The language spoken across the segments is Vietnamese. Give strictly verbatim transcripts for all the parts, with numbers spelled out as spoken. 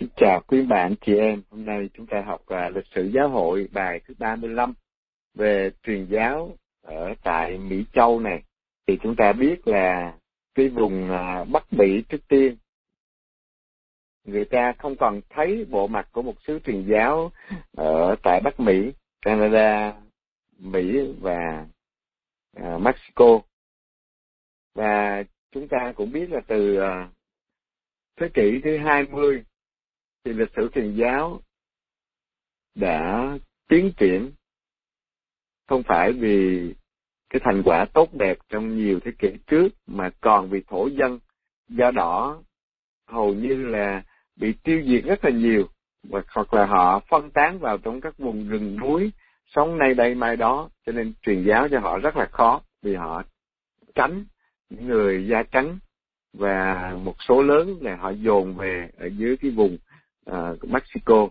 Xin chào quý bạn chị em. Hôm nay chúng ta học uh, lịch sử giáo hội bài thứ ba mươi lăm về truyền giáo ở tại Mỹ Châu này. Thì chúng ta biết là cái vùng uh, Bắc Mỹ trước tiên, người ta không còn thấy bộ mặt của một sứ truyền giáo ở tại Bắc Mỹ, Canada, Mỹ và uh, Mexico. Và chúng ta cũng biết là từ uh, thế kỷ thứ hai mươi thì lịch sử truyền giáo đã tiến triển, không phải vì cái thành quả tốt đẹp trong nhiều thế kỷ trước, mà còn vì thổ dân da đỏ hầu như là bị tiêu diệt rất là nhiều, và hoặc là họ phân tán vào trong các vùng rừng núi, sống nay đây mai đó, cho nên truyền giáo cho họ rất là khó, vì họ tránh những người da trắng, và một số lớn là họ dồn về ở dưới cái vùng uh, Mexico.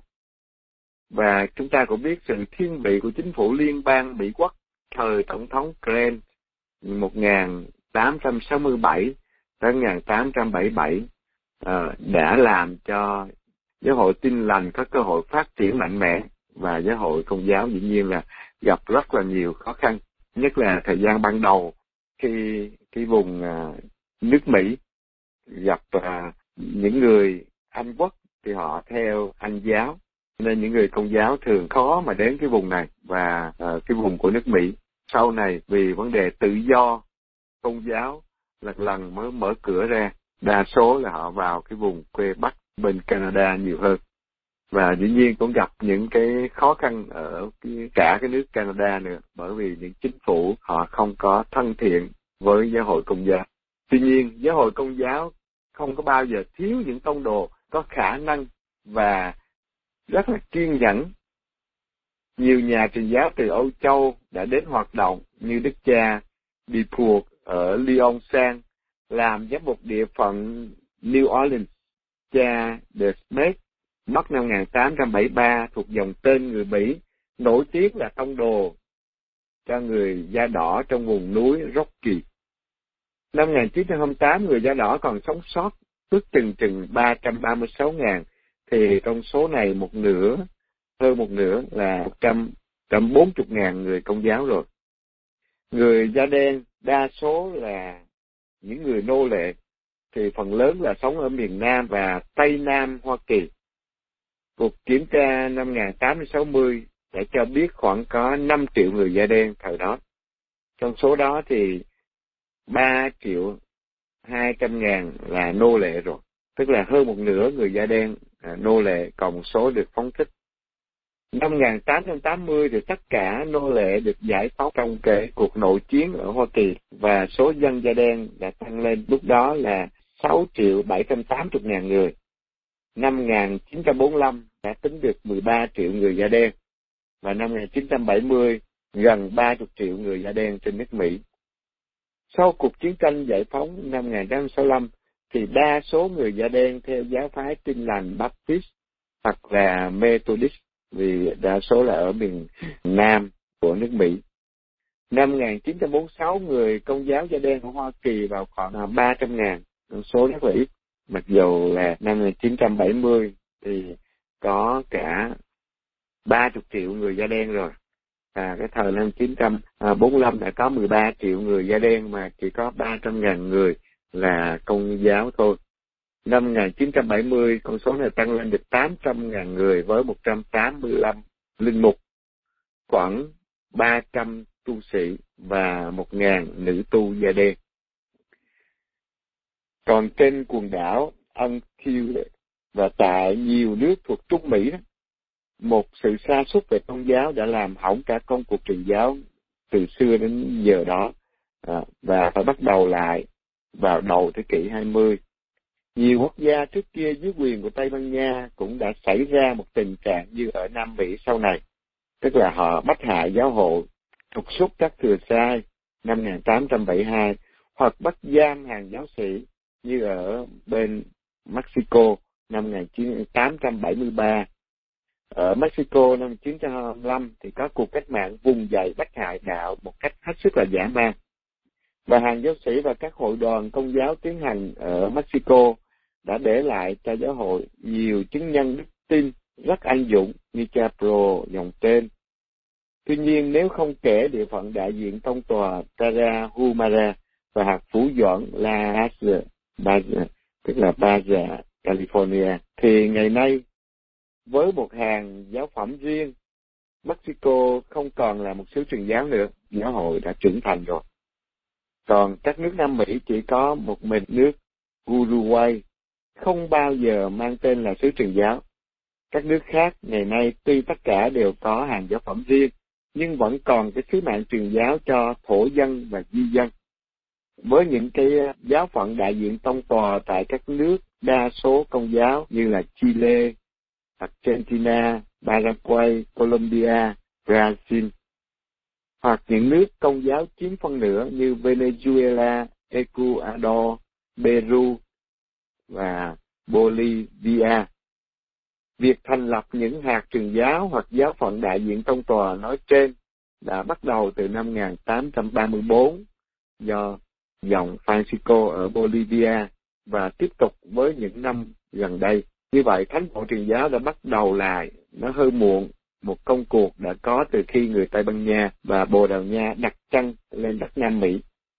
Và chúng ta cũng biết sự thiên vị của chính phủ liên bang Mỹ Quốc thời Tổng thống Grant một nghìn tám trăm sáu mươi bảy tới một nghìn tám trăm bảy mươi bảy uh, đã làm cho giáo hội Tin Lành có cơ hội phát triển mạnh mẽ, và giáo hội Công giáo dĩ nhiên là gặp rất là nhiều khó khăn, nhất là thời gian ban đầu khi cái vùng uh, nước Mỹ gặp uh, những người Anh Quốc thì họ theo Anh giáo, nên những người Công giáo thường khó mà đến cái vùng này và uh, cái vùng của nước Mỹ. Sau này vì vấn đề tự do, Công giáo lần lần mới mở cửa ra, đa số là họ vào cái vùng quê Bắc bên Canada nhiều hơn. Và dĩ nhiên cũng gặp những cái khó khăn ở cái, cả cái nước Canada nữa, bởi vì những chính phủ họ không có thân thiện với giáo hội Công giáo. Tuy nhiên, giáo hội Công giáo không có bao giờ thiếu những tông đồ có khả năng và rất là kiên nhẫn. Nhiều nhà truyền giáo từ Âu Châu đã đến hoạt động, như Đức cha Dupuy ở Lyon Sang làm giám mục địa phận New Orleans, cha De Smet mất năm một nghìn tám trăm bảy mươi ba, thuộc dòng tên người Mỹ, nổi tiếng là tông đồ cho người da đỏ trong vùng núi Rocky. Năm một nghìn chín trăm hai mươi tám, người da đỏ còn sống sót, ước chừng chừng ba trăm ba mươi sáu nghìn, thì trong số này một nửa, hơn một nửa là một trăm bốn mươi nghìn người Công giáo rồi. Người da đen đa số là những người nô lệ, thì phần lớn là sống ở miền Nam và Tây Nam Hoa Kỳ. Cuộc kiểm tra năm một nghìn tám trăm sáu mươi đã cho biết khoảng có năm triệu người da đen thời đó. Trong số đó thì ba triệu hai trăm ngàn là nô lệ rồi, tức là hơn một nửa người da đen à, nô lệ, còn một số được phóng thích. Năm một nghìn tám trăm tám mươi thì tất cả nô lệ được giải phóng trong cái cuộc nội chiến ở Hoa Kỳ, và số dân da đen đã tăng lên lúc đó là sáu triệu bảy trăm tám mươi ngàn người. Năm một nghìn chín trăm bốn mươi lăm đã tính được mười ba triệu người da đen, và năm một nghìn chín trăm bảy mươi gần ba mươi triệu người da đen trên nước Mỹ. Sau cuộc chiến tranh giải phóng năm một nghìn tám trăm sáu mươi lăm thì đa số người da đen theo giáo phái Tin Lành Baptist hoặc là Methodist, vì đa số là ở miền Nam của nước Mỹ. Năm một nghìn chín trăm bốn mươi sáu, người Công giáo da đen của Hoa Kỳ vào khoảng ba trăm ngàn, con số rất là ít, mặc dù là năm một nghìn chín trăm bảy mươi thì có cả ba mươi triệu người da đen rồi. À, cái thời năm một nghìn chín trăm bốn mươi lăm đã có mười ba triệu người da đen mà chỉ có ba trăm ngàn người là Công giáo thôi. Năm một nghìn chín trăm bảy mươi, con số này tăng lên được tám trăm ngàn người với một trăm tám mươi lăm linh mục, khoảng ba trăm tu sĩ và một nghìn nữ tu da đen. Còn trên quần đảo Antill và tại nhiều nước thuộc Trung Mỹ đó, một sự sa sút về tôn giáo đã làm hỏng cả công cuộc truyền giáo từ xưa đến giờ đó, à, và phải bắt đầu lại vào đầu thế kỷ hai mươi. Nhiều quốc gia trước kia dưới quyền của Tây Ban Nha cũng đã xảy ra một tình trạng như ở Nam Mỹ sau này, tức là họ bắt hại giáo hội, trục xuất các thừa sai năm một nghìn tám trăm bảy mươi hai, hoặc bắt giam hàng giáo sĩ như ở bên Mexico năm một nghìn tám trăm bảy mươi ba. Ở Mexico năm một nghìn chín trăm hai mươi lăm thì có cuộc cách mạng vùng dậy bắt hại đạo một cách hết sức là dã man. Và hàng giáo sĩ và các hội đoàn Công giáo tiến hành ở Mexico đã để lại cho giáo hội nhiều chứng nhân đức tin rất anh dũng như cha Pro dòng tên. Tuy nhiên, nếu không kể địa phận đại diện tông tòa Tarahumara và hạt phủ doãn La Baja, tức là Baja, California, thì ngày nay với một hàng giáo phẩm riêng, Mexico không còn là một xứ truyền giáo nữa, giáo hội đã trưởng thành rồi. Còn các nước Nam Mỹ chỉ có một mình nước Uruguay không bao giờ mang tên là xứ truyền giáo. Các nước khác ngày nay tuy tất cả đều có hàng giáo phẩm riêng, nhưng vẫn còn cái sứ mạng truyền giáo cho thổ dân và di dân. Với những cái giáo phận đại diện tông tòa tại các nước đa số công giáo như là Chile, Argentina, Paraguay, Colombia, Brazil, hoặc những nước công giáo chiếm phân nửa như Venezuela, Ecuador, Peru và Bolivia. Việc thành lập những hạt truyền giáo hoặc giáo phận đại diện tông tòa nói trên đã bắt đầu từ năm một nghìn tám trăm ba mươi tư do dòng Francisco ở Bolivia và tiếp tục với những năm gần đây. Như vậy, thánh bộ truyền giáo đã bắt đầu lại, nó hơi muộn, một công cuộc đã có từ khi người Tây Ban Nha và Bồ Đào Nha đặt chân lên đất Nam Mỹ.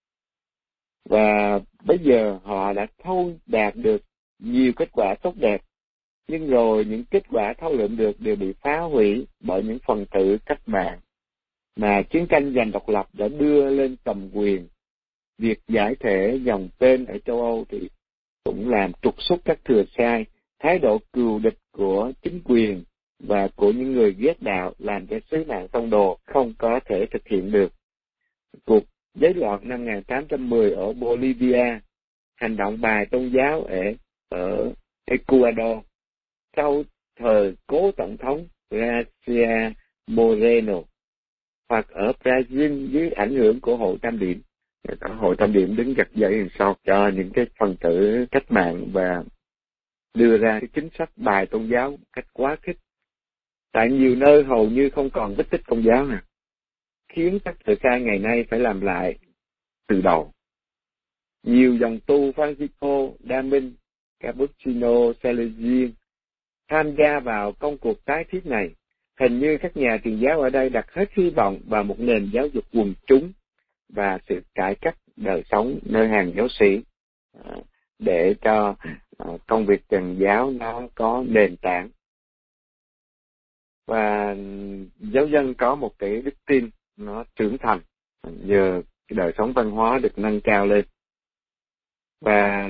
Và bây giờ họ đã thâu đạt được nhiều kết quả tốt đẹp, nhưng rồi những kết quả thâu lượm được đều bị phá hủy bởi những phần tử cách mạng mà chiến tranh giành độc lập đã đưa lên cầm quyền. Việc giải thể dòng tên ở châu Âu thì cũng làm trục xuất các thừa sai, thái độ cừu địch của chính quyền và của những người ghét đạo làm cho sứ mạng tông đồ không có thể thực hiện được. Cuộc giấy loạn năm một nghìn tám trăm mười ở Bolivia, hành động bài tôn giáo ở, ở Ecuador, sau thời cố tổng thống Garcia Moreno, hoặc ở Brazil dưới ảnh hưởng của Hội Tam Điểm. Hội Tam Điểm đứng gật dậy đằng sau cho những cái phần tử cách mạng và đưa ra cái chính sách bài tôn giáo cách quá khích. Tại nhiều nơi hầu như không còn vết tích công giáo nè, khiến các thừa sai ngày nay phải làm lại từ đầu. Nhiều dòng tu Francisco, Đa Minh, Cappuccino, Salesian tham gia vào công cuộc tái thiết này. Hình như các nhà truyền giáo ở đây đặt hết hy vọng vào một nền giáo dục quần chúng và sự cải cách đời sống nơi hàng giáo sĩ để cho công việc truyền giáo nó có nền tảng và giáo dân có một cái đức tin nó trưởng thành nhờ cái đời sống văn hóa được nâng cao lên. Và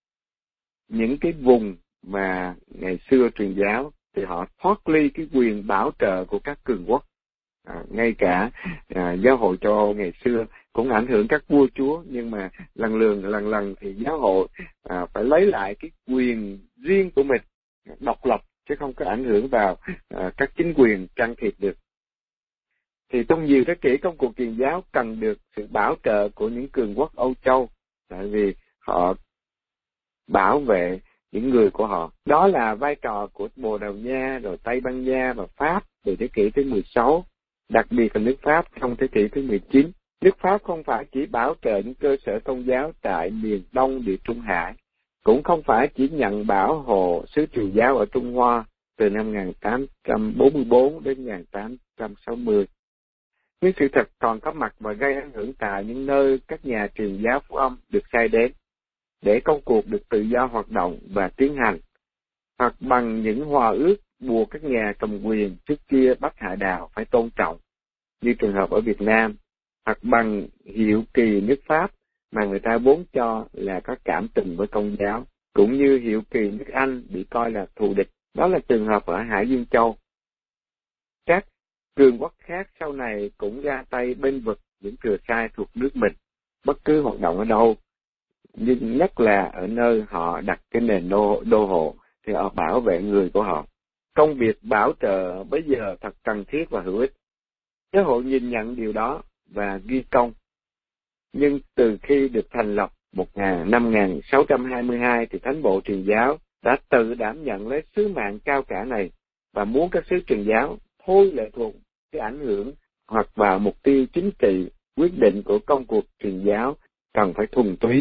những cái vùng mà ngày xưa truyền giáo thì họ thoát ly cái quyền bảo trợ của các cường quốc. À, ngay cả à, giáo hội châu Âu ngày xưa cũng ảnh hưởng các vua chúa, nhưng mà lần lần lần lần thì giáo hội à, phải lấy lại cái quyền riêng của mình, độc lập, chứ không có ảnh hưởng vào à, các chính quyền can thiệp được. Thì trong nhiều thế kỷ công cuộc truyền giáo cần được sự bảo trợ của những cường quốc Âu Châu, tại vì họ bảo vệ những người của họ. Đó là vai trò của Bồ Đào Nha, rồi Tây Ban Nha và Pháp từ thế kỷ thứ mười sáu, đặc biệt là nước Pháp trong thế kỷ thứ mười chín. Nước Pháp không phải chỉ bảo trợ những cơ sở tôn giáo tại miền Đông Địa Trung Hải, cũng không phải chỉ nhận bảo hộ xứ truyền giáo ở Trung Hoa từ năm một nghìn tám trăm bốn mươi tư đến một nghìn tám trăm sáu mươi. Nhưng sự thật còn có mặt và gây ảnh hưởng tại những nơi các nhà truyền giáo phúc âm được sai đến, để công cuộc được tự do hoạt động và tiến hành, hoặc bằng những hòa ước buộc các nhà cầm quyền trước kia bắt hạ đạo phải tôn trọng, như trường hợp ở Việt Nam, hoặc bằng hiệu kỳ nước Pháp mà người ta vốn cho là có cảm tình với Công giáo, cũng như hiệu kỳ nước Anh bị coi là thù địch. Đó là trường hợp ở Hải Dương Châu. Các cường quốc khác sau này cũng ra tay bênh vực những thừa sai thuộc nước mình, bất cứ hoạt động ở đâu, nhưng nhất là ở nơi họ đặt cái nền đô, đô hộ thì họ bảo vệ người của họ. Công việc bảo trợ bây giờ thật cần thiết và hữu ích. Giáo hội nhìn nhận điều đó và ghi công. Nhưng từ khi được thành lập năm một nghìn sáu trăm hai mươi hai thì Thánh bộ truyền giáo đã tự đảm nhận lấy sứ mạng cao cả này và muốn các sứ truyền giáo thôi lệ thuộc cái ảnh hưởng hoặc vào mục tiêu chính trị quyết định của công cuộc truyền giáo cần phải thuần túy,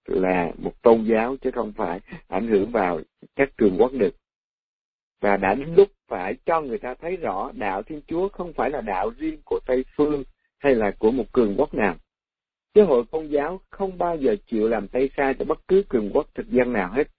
là một tôn giáo chứ không phải ảnh hưởng vào các cường quốc được. Và đã đến lúc phải cho người ta thấy rõ đạo Thiên Chúa không phải là đạo riêng của Tây Phương hay là của một cường quốc nào. Giáo hội Công giáo không bao giờ chịu làm tay sai cho bất cứ cường quốc thực dân nào hết.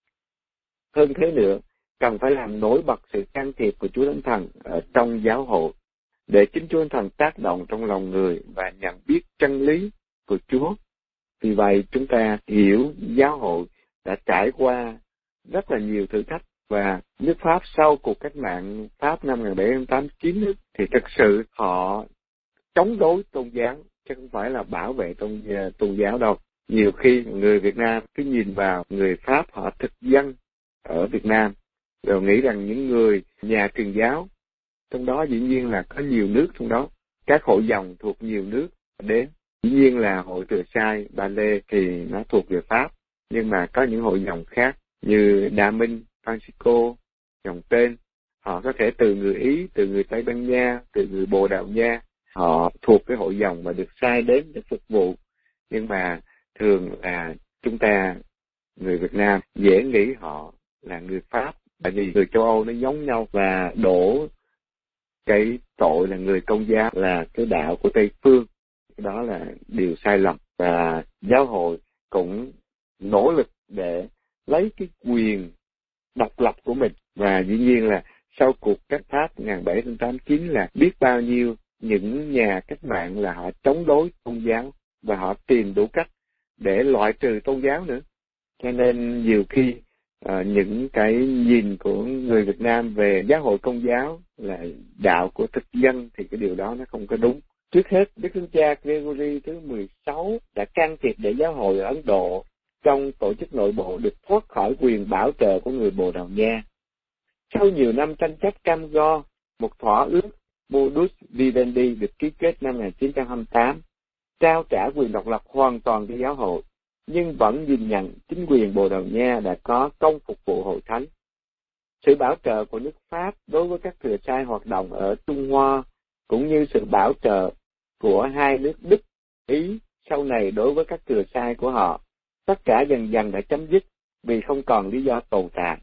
Hơn thế nữa, cần phải làm nổi bật sự can thiệp của Chúa Thánh Thần ở trong giáo hội, để chính Chúa Thánh Thần tác động trong lòng người và nhận biết chân lý của Chúa. Vì vậy, chúng ta hiểu giáo hội đã trải qua rất là nhiều thử thách, và nước Pháp sau cuộc cách mạng Pháp năm một nghìn bảy trăm tám mươi chín thì thực sự họ chống đối tôn giáo, chứ không phải là bảo vệ tôn, tôn giáo đâu. Nhiều khi người Việt Nam cứ nhìn vào người Pháp họ thực dân ở Việt Nam, rồi nghĩ rằng những người nhà truyền giáo, trong đó dĩ nhiên là có nhiều nước trong đó, các hội dòng thuộc nhiều nước đến. Dĩ nhiên là hội Thừa Sai, Ba Lê thì nó thuộc về Pháp, nhưng mà có những hội dòng khác như Đa Minh, Francisco, dòng tên, họ có thể từ người Ý, từ người Tây Ban Nha, từ người Bồ Đào Nha, họ thuộc cái hội dòng mà được sai đến để phục vụ. Nhưng mà thường là chúng ta, người Việt Nam, dễ nghĩ họ là người Pháp, tại vì người châu Âu nó giống nhau, và đổ cái tội là người Công giáo là cái đạo của Tây Phương. Đó là điều sai lầm, và giáo hội cũng nỗ lực để lấy cái quyền độc lập của mình. Và dĩ nhiên là sau cuộc cách Pháp một nghìn bảy trăm tám mươi chín là biết bao nhiêu những nhà cách mạng là họ chống đối tôn giáo, và họ tìm đủ cách để loại trừ tôn giáo nữa. Cho nên nhiều khi uh, những cái nhìn của người Việt Nam về giáo hội Công giáo là đạo của thực dân thì cái điều đó nó không có đúng. Trước hết, Đức Thánh Cha Gregory thứ mười sáu đã can thiệp để giáo hội ở Ấn Độ trong tổ chức nội bộ được thoát khỏi quyền bảo trợ của người Bồ Đào Nha. Sau nhiều năm tranh chấp cam go, một thỏa ước Modus Vivendi được ký kết năm một nghìn chín trăm hai mươi tám, trao trả quyền độc lập hoàn toàn cho giáo hội, nhưng vẫn nhìn nhận chính quyền Bồ Đào Nha đã có công phục vụ hội thánh. Sự bảo trợ của nước Pháp đối với các thừa sai hoạt động ở Trung Hoa, cũng như sự bảo trợ của hai nước Đức, Ý sau này đối với các thừa sai của họ, tất cả dần dần đã chấm dứt vì không còn lý do tồn tại.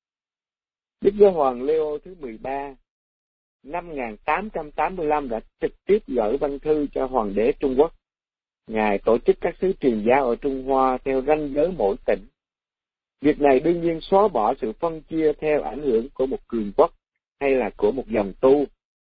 Đức Giáo hoàng Leo thứ mười ba năm một nghìn tám trăm tám mươi lăm đã trực tiếp gửi văn thư cho Hoàng đế Trung Quốc. Ngài tổ chức các sứ truyền giáo ở Trung Hoa theo ranh giới mỗi tỉnh. Việc này đương nhiên xóa bỏ sự phân chia theo ảnh hưởng của một cường quốc hay là của một dòng tu.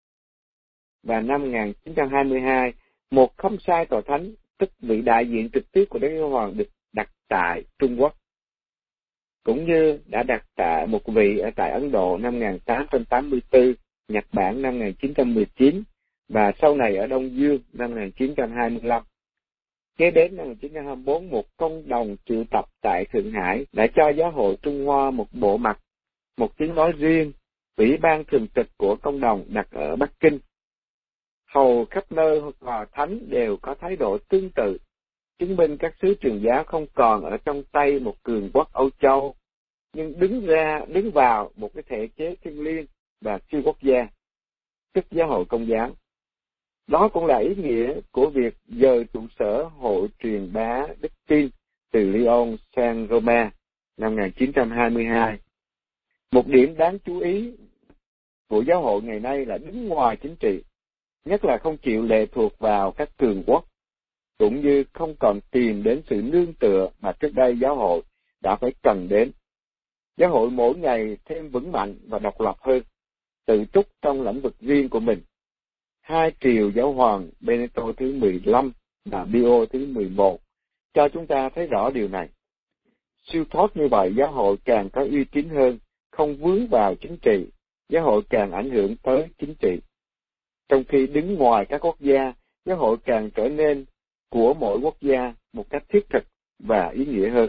Và năm một nghìn chín trăm hai mươi hai, một khâm sai tòa thánh, tức vị đại diện trực tiếp của Đức Giáo hoàng, được đặt tại Trung Quốc, cũng như đã đặt tại một vị ở tại Ấn Độ năm một nghìn tám trăm tám mươi tư, Nhật Bản năm một nghìn chín trăm mười chín, và sau này ở Đông Dương năm một nghìn chín trăm hai mươi lăm. Kế đến năm một nghìn chín trăm hai mươi bốn, một công đồng triệu tập tại Thượng Hải đã cho giáo hội Trung Hoa một bộ mặt, một tiếng nói riêng. Ủy ban thường trực của công đồng đặt ở Bắc Kinh. Hầu khắp nơi hòa thánh đều có thái độ tương tự, chứng minh các sứ truyền giáo không còn ở trong tay một cường quốc Âu Châu, nhưng đứng ra đứng vào một cái thể chế thiêng liêng và siêu quốc gia, tức giáo hội Công giáo. Đó cũng là ý nghĩa của việc dời trụ sở hội truyền bá đức tin từ Lyon sang Roma năm một nghìn chín trăm hai mươi hai. Một điểm đáng chú ý của giáo hội ngày nay là đứng ngoài chính trị, nhất là không chịu lệ thuộc vào các cường quốc, cũng như không còn tìm đến sự nương tựa mà trước đây giáo hội đã phải cần đến. Giáo hội mỗi ngày thêm vững mạnh và độc lập hơn, tự túc trong lĩnh vực riêng của mình. Hai triều giáo hoàng Benedicto thứ mười lăm và Pio thứ mười một cho chúng ta thấy rõ điều này. Siêu thoát như vậy, giáo hội càng có uy tín hơn, không vướng vào chính trị, giáo hội càng ảnh hưởng tới chính trị. Trong khi đứng ngoài các quốc gia, giáo hội càng trở nên của mỗi quốc gia một cách thiết thực và ý nghĩa hơn.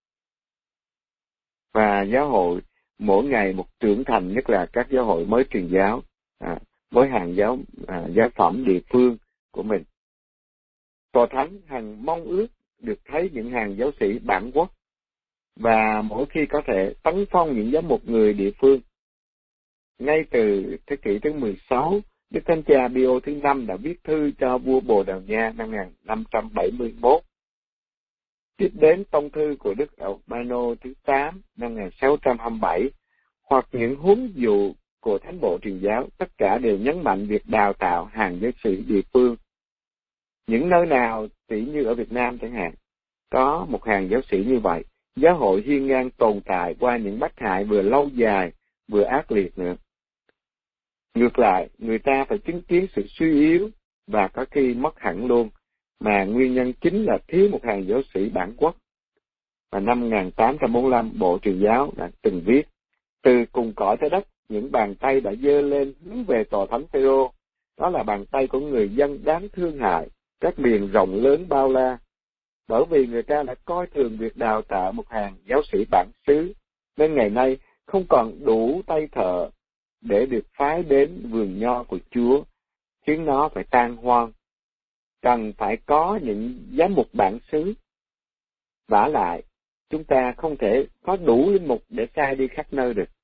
Và giáo hội mỗi ngày một trưởng thành, nhất là các giáo hội mới truyền giáo, à, với hàng giáo à, giáo phẩm địa phương của mình. Tòa thánh hằng mong ước được thấy những hàng giáo sĩ bản quốc, và mỗi khi có thể tấn phong những giám mục người địa phương. Ngay từ thế kỷ thứ mười sáu, Đức Thánh Cha Pio thứ năm đã viết thư cho vua Bồ Đào Nha năm một nghìn năm trăm bảy mươi mốt. Tiếp đến tông thư của Đức Albano thứ tám năm một nghìn sáu trăm hai mươi bảy, hoặc những huấn dụ của Thánh bộ truyền giáo, tất cả đều nhấn mạnh việc đào tạo hàng giáo sĩ địa phương. Những nơi nào, tỷ như ở Việt Nam chẳng hạn, có một hàng giáo sĩ như vậy, giáo hội hiên ngang tồn tại qua những bất hại vừa lâu dài, vừa ác liệt nữa. Ngược lại, người ta phải chứng kiến sự suy yếu và có khi mất hẳn luôn, mà nguyên nhân chính là thiếu một hàng giáo sĩ bản quốc. Và năm một nghìn tám trăm bốn mươi lăm, Bộ Truyền giáo đã từng viết, từ cùng cõi tới đất, những bàn tay đã giơ lên hướng về tòa thánh Phêrô. Đó là bàn tay của người dân đáng thương hại, các miền rộng lớn bao la. Bởi vì người ta đã coi thường việc đào tạo một hàng giáo sĩ bản xứ, nên ngày nay không còn đủ tay thợ để được phái đến vườn nho của Chúa, khiến nó phải tan hoang. Cần phải có những giám mục bản xứ. Vả lại, chúng ta không thể có đủ linh mục để sai đi khắp nơi được.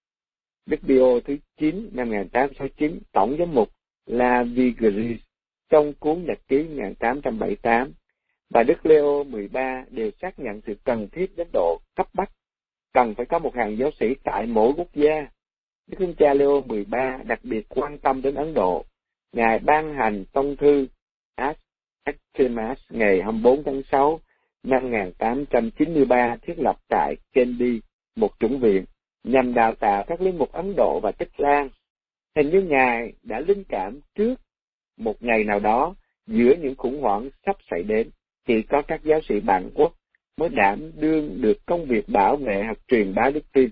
Đức Pio thứ chín năm một nghìn tám trăm sáu mươi chín, tổng giám mục La Vigris trong cuốn nhật ký một nghìn tám trăm bảy mươi tám, và Đức Leo mười ba đều xác nhận sự cần thiết đến độ cấp bách, cần phải có một hàng giáo sĩ tại mỗi quốc gia. Đức Thánh Cha Leo mười ba đặc biệt quan tâm đến Ấn Độ. Ngài ban hành tông thư Ad Actemas ngày hai mươi bốn tháng sáu năm một nghìn tám trăm chín mươi ba thiết lập tại Kandy một chủng viện nhằm đào tạo các linh mục Ấn Độ và Tích Lan. Hình như Ngài đã linh cảm trước một ngày nào đó, giữa những khủng hoảng sắp xảy đến, chỉ có các giáo sĩ bản quốc mới đảm đương được công việc bảo vệ hoặc truyền bá đức tin.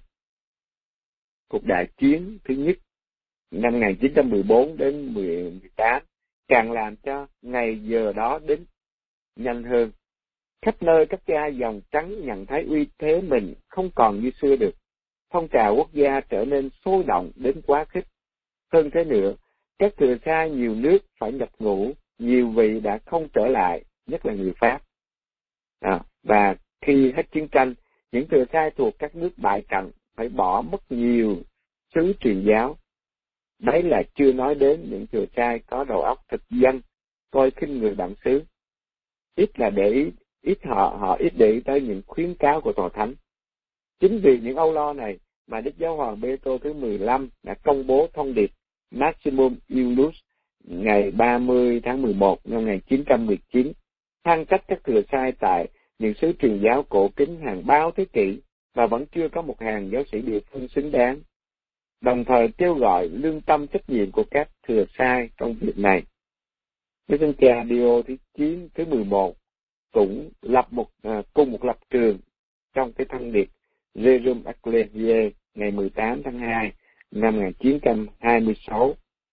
Cuộc đại chiến thứ nhất năm một nghìn chín trăm mười bốn đến mười tám càng làm cho ngày giờ đó đến nhanh hơn. Khắp nơi các cha dòng trắng nhận thấy uy thế mình không còn như xưa được. Phong trào quốc gia trở nên sôi động đến quá khích. Hơn thế nữa, các thừa sai nhiều nước phải nhập ngũ, nhiều vị đã không trở lại, nhất là người Pháp. À, và khi hết chiến tranh, những thừa sai thuộc các nước bại trận phải bỏ mất nhiều sứ truyền giáo. Đấy là chưa nói đến những thừa sai có đầu óc thực dân, coi khinh người bản xứ. Ít là để ý, ít họ, họ ít để ý tới những khuyến cáo của Tòa Thánh. Chính vì những âu lo này mà Đức Giáo hoàng Bê-tô thứ mười lăm đã công bố thông điệp Maximum Iulus ngày ba mươi tháng mười một năm một nghìn chín trăm mười chín, than trách các thừa sai tại những xứ truyền giáo cổ kính hàng bao thế kỷ và vẫn chưa có một hàng giáo sĩ địa phương xứng đáng, đồng thời kêu gọi lương tâm trách nhiệm của các thừa sai trong việc này. Đức Thánh Cha Pio thứ chín, thứ mười một cũng lập một à, cùng một lập trường trong cái thông điệp Rerum Ecclesiae ngày mười tám tháng hai năm một nghìn chín trăm hai mươi sáu.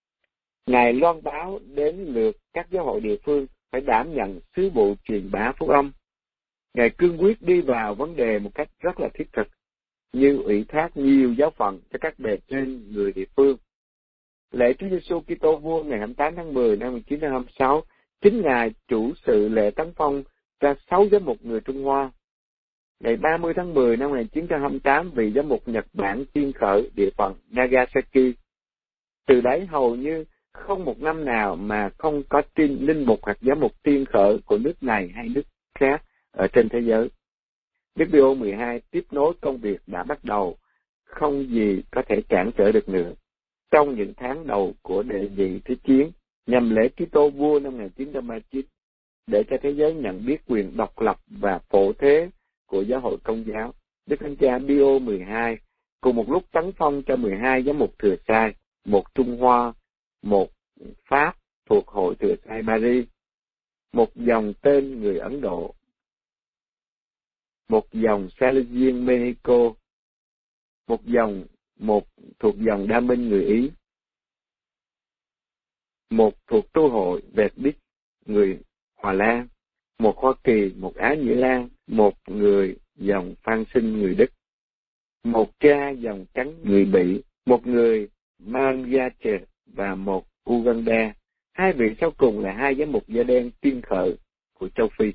Ngài loan báo đến lượt các giáo hội địa phương phải đảm nhận sứ vụ truyền bá phúc âm. Ngài cương quyết đi vào vấn đề một cách rất là thiết thực, như ủy thác nhiều giáo phận cho các bề trên người địa phương. Lễ Chúa Giêsu Kitô Vua ngày hai mươi tám tháng mười năm một nghìn chín trăm hai mươi sáu, chính Ngài chủ sự lễ tấn phong ra sáu giám mục người Trung Hoa. Ngày ba mươi tháng mười năm một nghìn chín trăm hai mươi tám, vị giám mục Nhật Bản tiên khởi địa phận Nagasaki. Từ đấy hầu như không một năm nào mà không có tin linh mục hoặc giám mục tiên khởi của nước này hay nước khác ở trên thế giới. Đức Pio mười hai tiếp nối công việc đã bắt đầu, không gì có thể cản trở được nữa. Trong những tháng đầu của đệ nhị thế chiến, nhằm lễ Kitô Vua năm một nghìn chín trăm ba mươi chín, để cho thế giới nhận biết quyền độc lập và phổ thế của giáo hội Công giáo, Đức Thánh Cha Pio mười hai cùng một lúc tấn phong cho mười hai giám mục thừa sai, một Trung Hoa, một Pháp thuộc hội thừa sai Paris, một dòng tên người Ấn Độ, một dòng Salesian Mexico, một dòng một thuộc dòng Đa Minh người Ý, một thuộc tu hội Vedic người Hòa Lan, một Hoa Kỳ, một Á Nhĩ Lan, một người dòng Phan Sinh người Đức, một cha dòng trắng người Bỉ, một người Mangache và một Uganda. Hai vị sau cùng là hai giám mục da đen tiên khởi của châu Phi.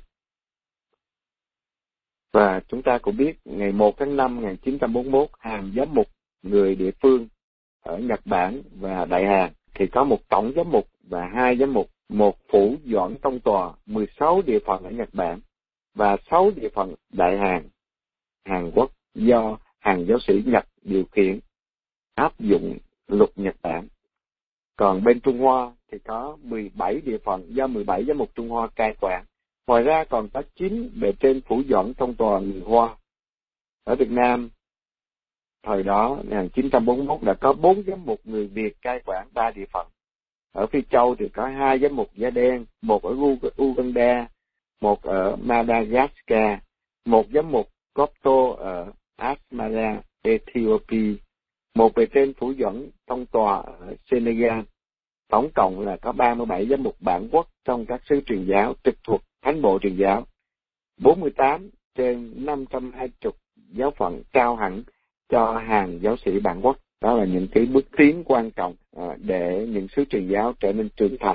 Và chúng ta cũng biết ngày một tháng năm năm một nghìn chín trăm bốn mươi mốt, hàng giám mục người địa phương ở Nhật Bản và Đại Hàn thì có một tổng giám mục và hai giám mục, một phủ doãn tông tòa, mười sáu địa phận ở Nhật Bản và sáu địa phận Đại Hàn, Hàn Quốc do hàng giáo sĩ Nhật điều khiển, áp dụng luật Nhật Bản. Còn bên Trung Hoa thì có mười bảy địa phận do mười bảy giám mục Trung Hoa cai quản. Ngoài ra còn có chín bề trên phủ doãn thông tòa người Hoa. Ở Việt Nam, thời đó, một nghìn chín trăm bốn mươi mốt đã có bốn giám mục người Việt cai quản ba địa phận. Ở Phi Châu thì có hai giám mục da đen, một ở Uganda, một ở Madagascar, một giám mục Copto ở Asmara, Ethiopia, một bề trên phủ doãn thông tòa ở Senegal. Tổng cộng là có ba mươi bảy giám mục bản quốc trong các xứ truyền giáo trực thuộc Thánh bộ truyền giáo, bốn mươi tám trên năm trăm hai mươi giáo phận trao hẳn cho hàng giáo sĩ bản quốc. Đó là những cái bước tiến quan trọng để những xứ truyền giáo trở nên trưởng thành.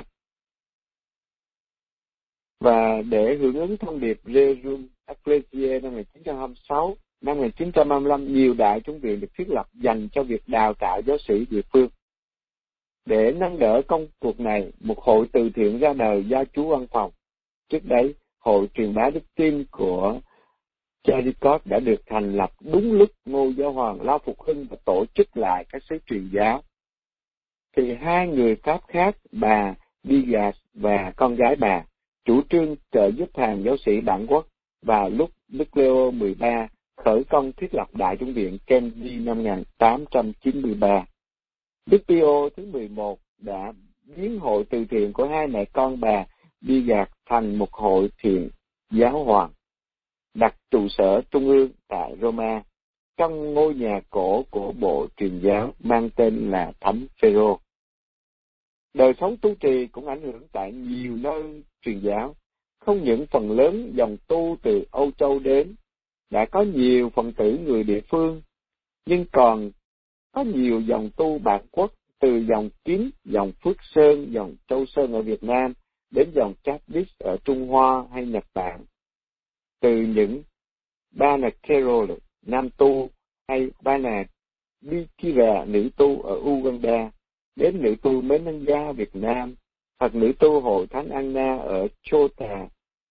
Và để hưởng ứng thông điệp Rerum Ecclesiae năm một nghìn chín trăm hai mươi sáu, năm một nghìn chín trăm hai mươi lăm, nhiều đại chủng viện được thiết lập dành cho việc đào tạo giáo sĩ địa phương. Để nâng đỡ công cuộc này, một hội từ thiện ra đời do chú văn phòng. Trước đấy, hội truyền bá đức tin của Charicot đã được thành lập đúng lúc Ngô Giáo Hoàng lo phục hưng và tổ chức lại các xứ truyền giáo. Thì hai người Pháp khác, bà Digas và con gái bà, chủ trương trợ giúp hàng giáo sĩ bản quốc vào lúc Đức Leo mười ba khởi công thiết lập Đại chủng viện Kennedy năm một nghìn tám trăm chín mươi ba. Đức Pio thứ mười một đã biến hội từ thiện của hai mẹ con bà Digas thành một hội thiện giáo hoàng, đặt trụ sở trung ương tại Roma, trong ngôi nhà cổ của bộ truyền giáo mang tên là Thánh Phêrô. Đời sống tu trì cũng ảnh hưởng tại nhiều nơi truyền giáo. Không những phần lớn dòng tu từ Âu Châu đến, đã có nhiều phần tử người địa phương, nhưng còn có nhiều dòng tu bản quốc, từ dòng Kín, dòng Phước Sơn, dòng Châu Sơn ở Việt Nam, đến dòng Chapdist ở Trung Hoa hay Nhật Bản. Từ những Bana Carol, nam tu, hay Bana Bikira, nữ tu ở Uganda, đến nữ tu Mến Ân Gia Việt Nam, hoặc nữ tu Hội Thánh Anna ở Chota,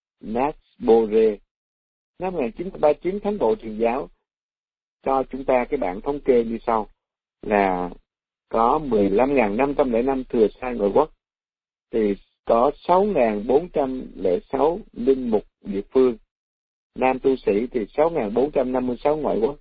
Nasbore. Năm một nghìn chín trăm ba mươi chín, Thánh bộ truyền giáo cho chúng ta cái bảng thống kê như sau, là có mười lăm nghìn năm trăm lẻ năm thừa sai ngoại quốc, thì có sáu nghìn bốn trăm lẻ sáu linh mục địa phương, nam tu sĩ thì sáu nghìn bốn trăm năm mươi sáu ngoại quốc,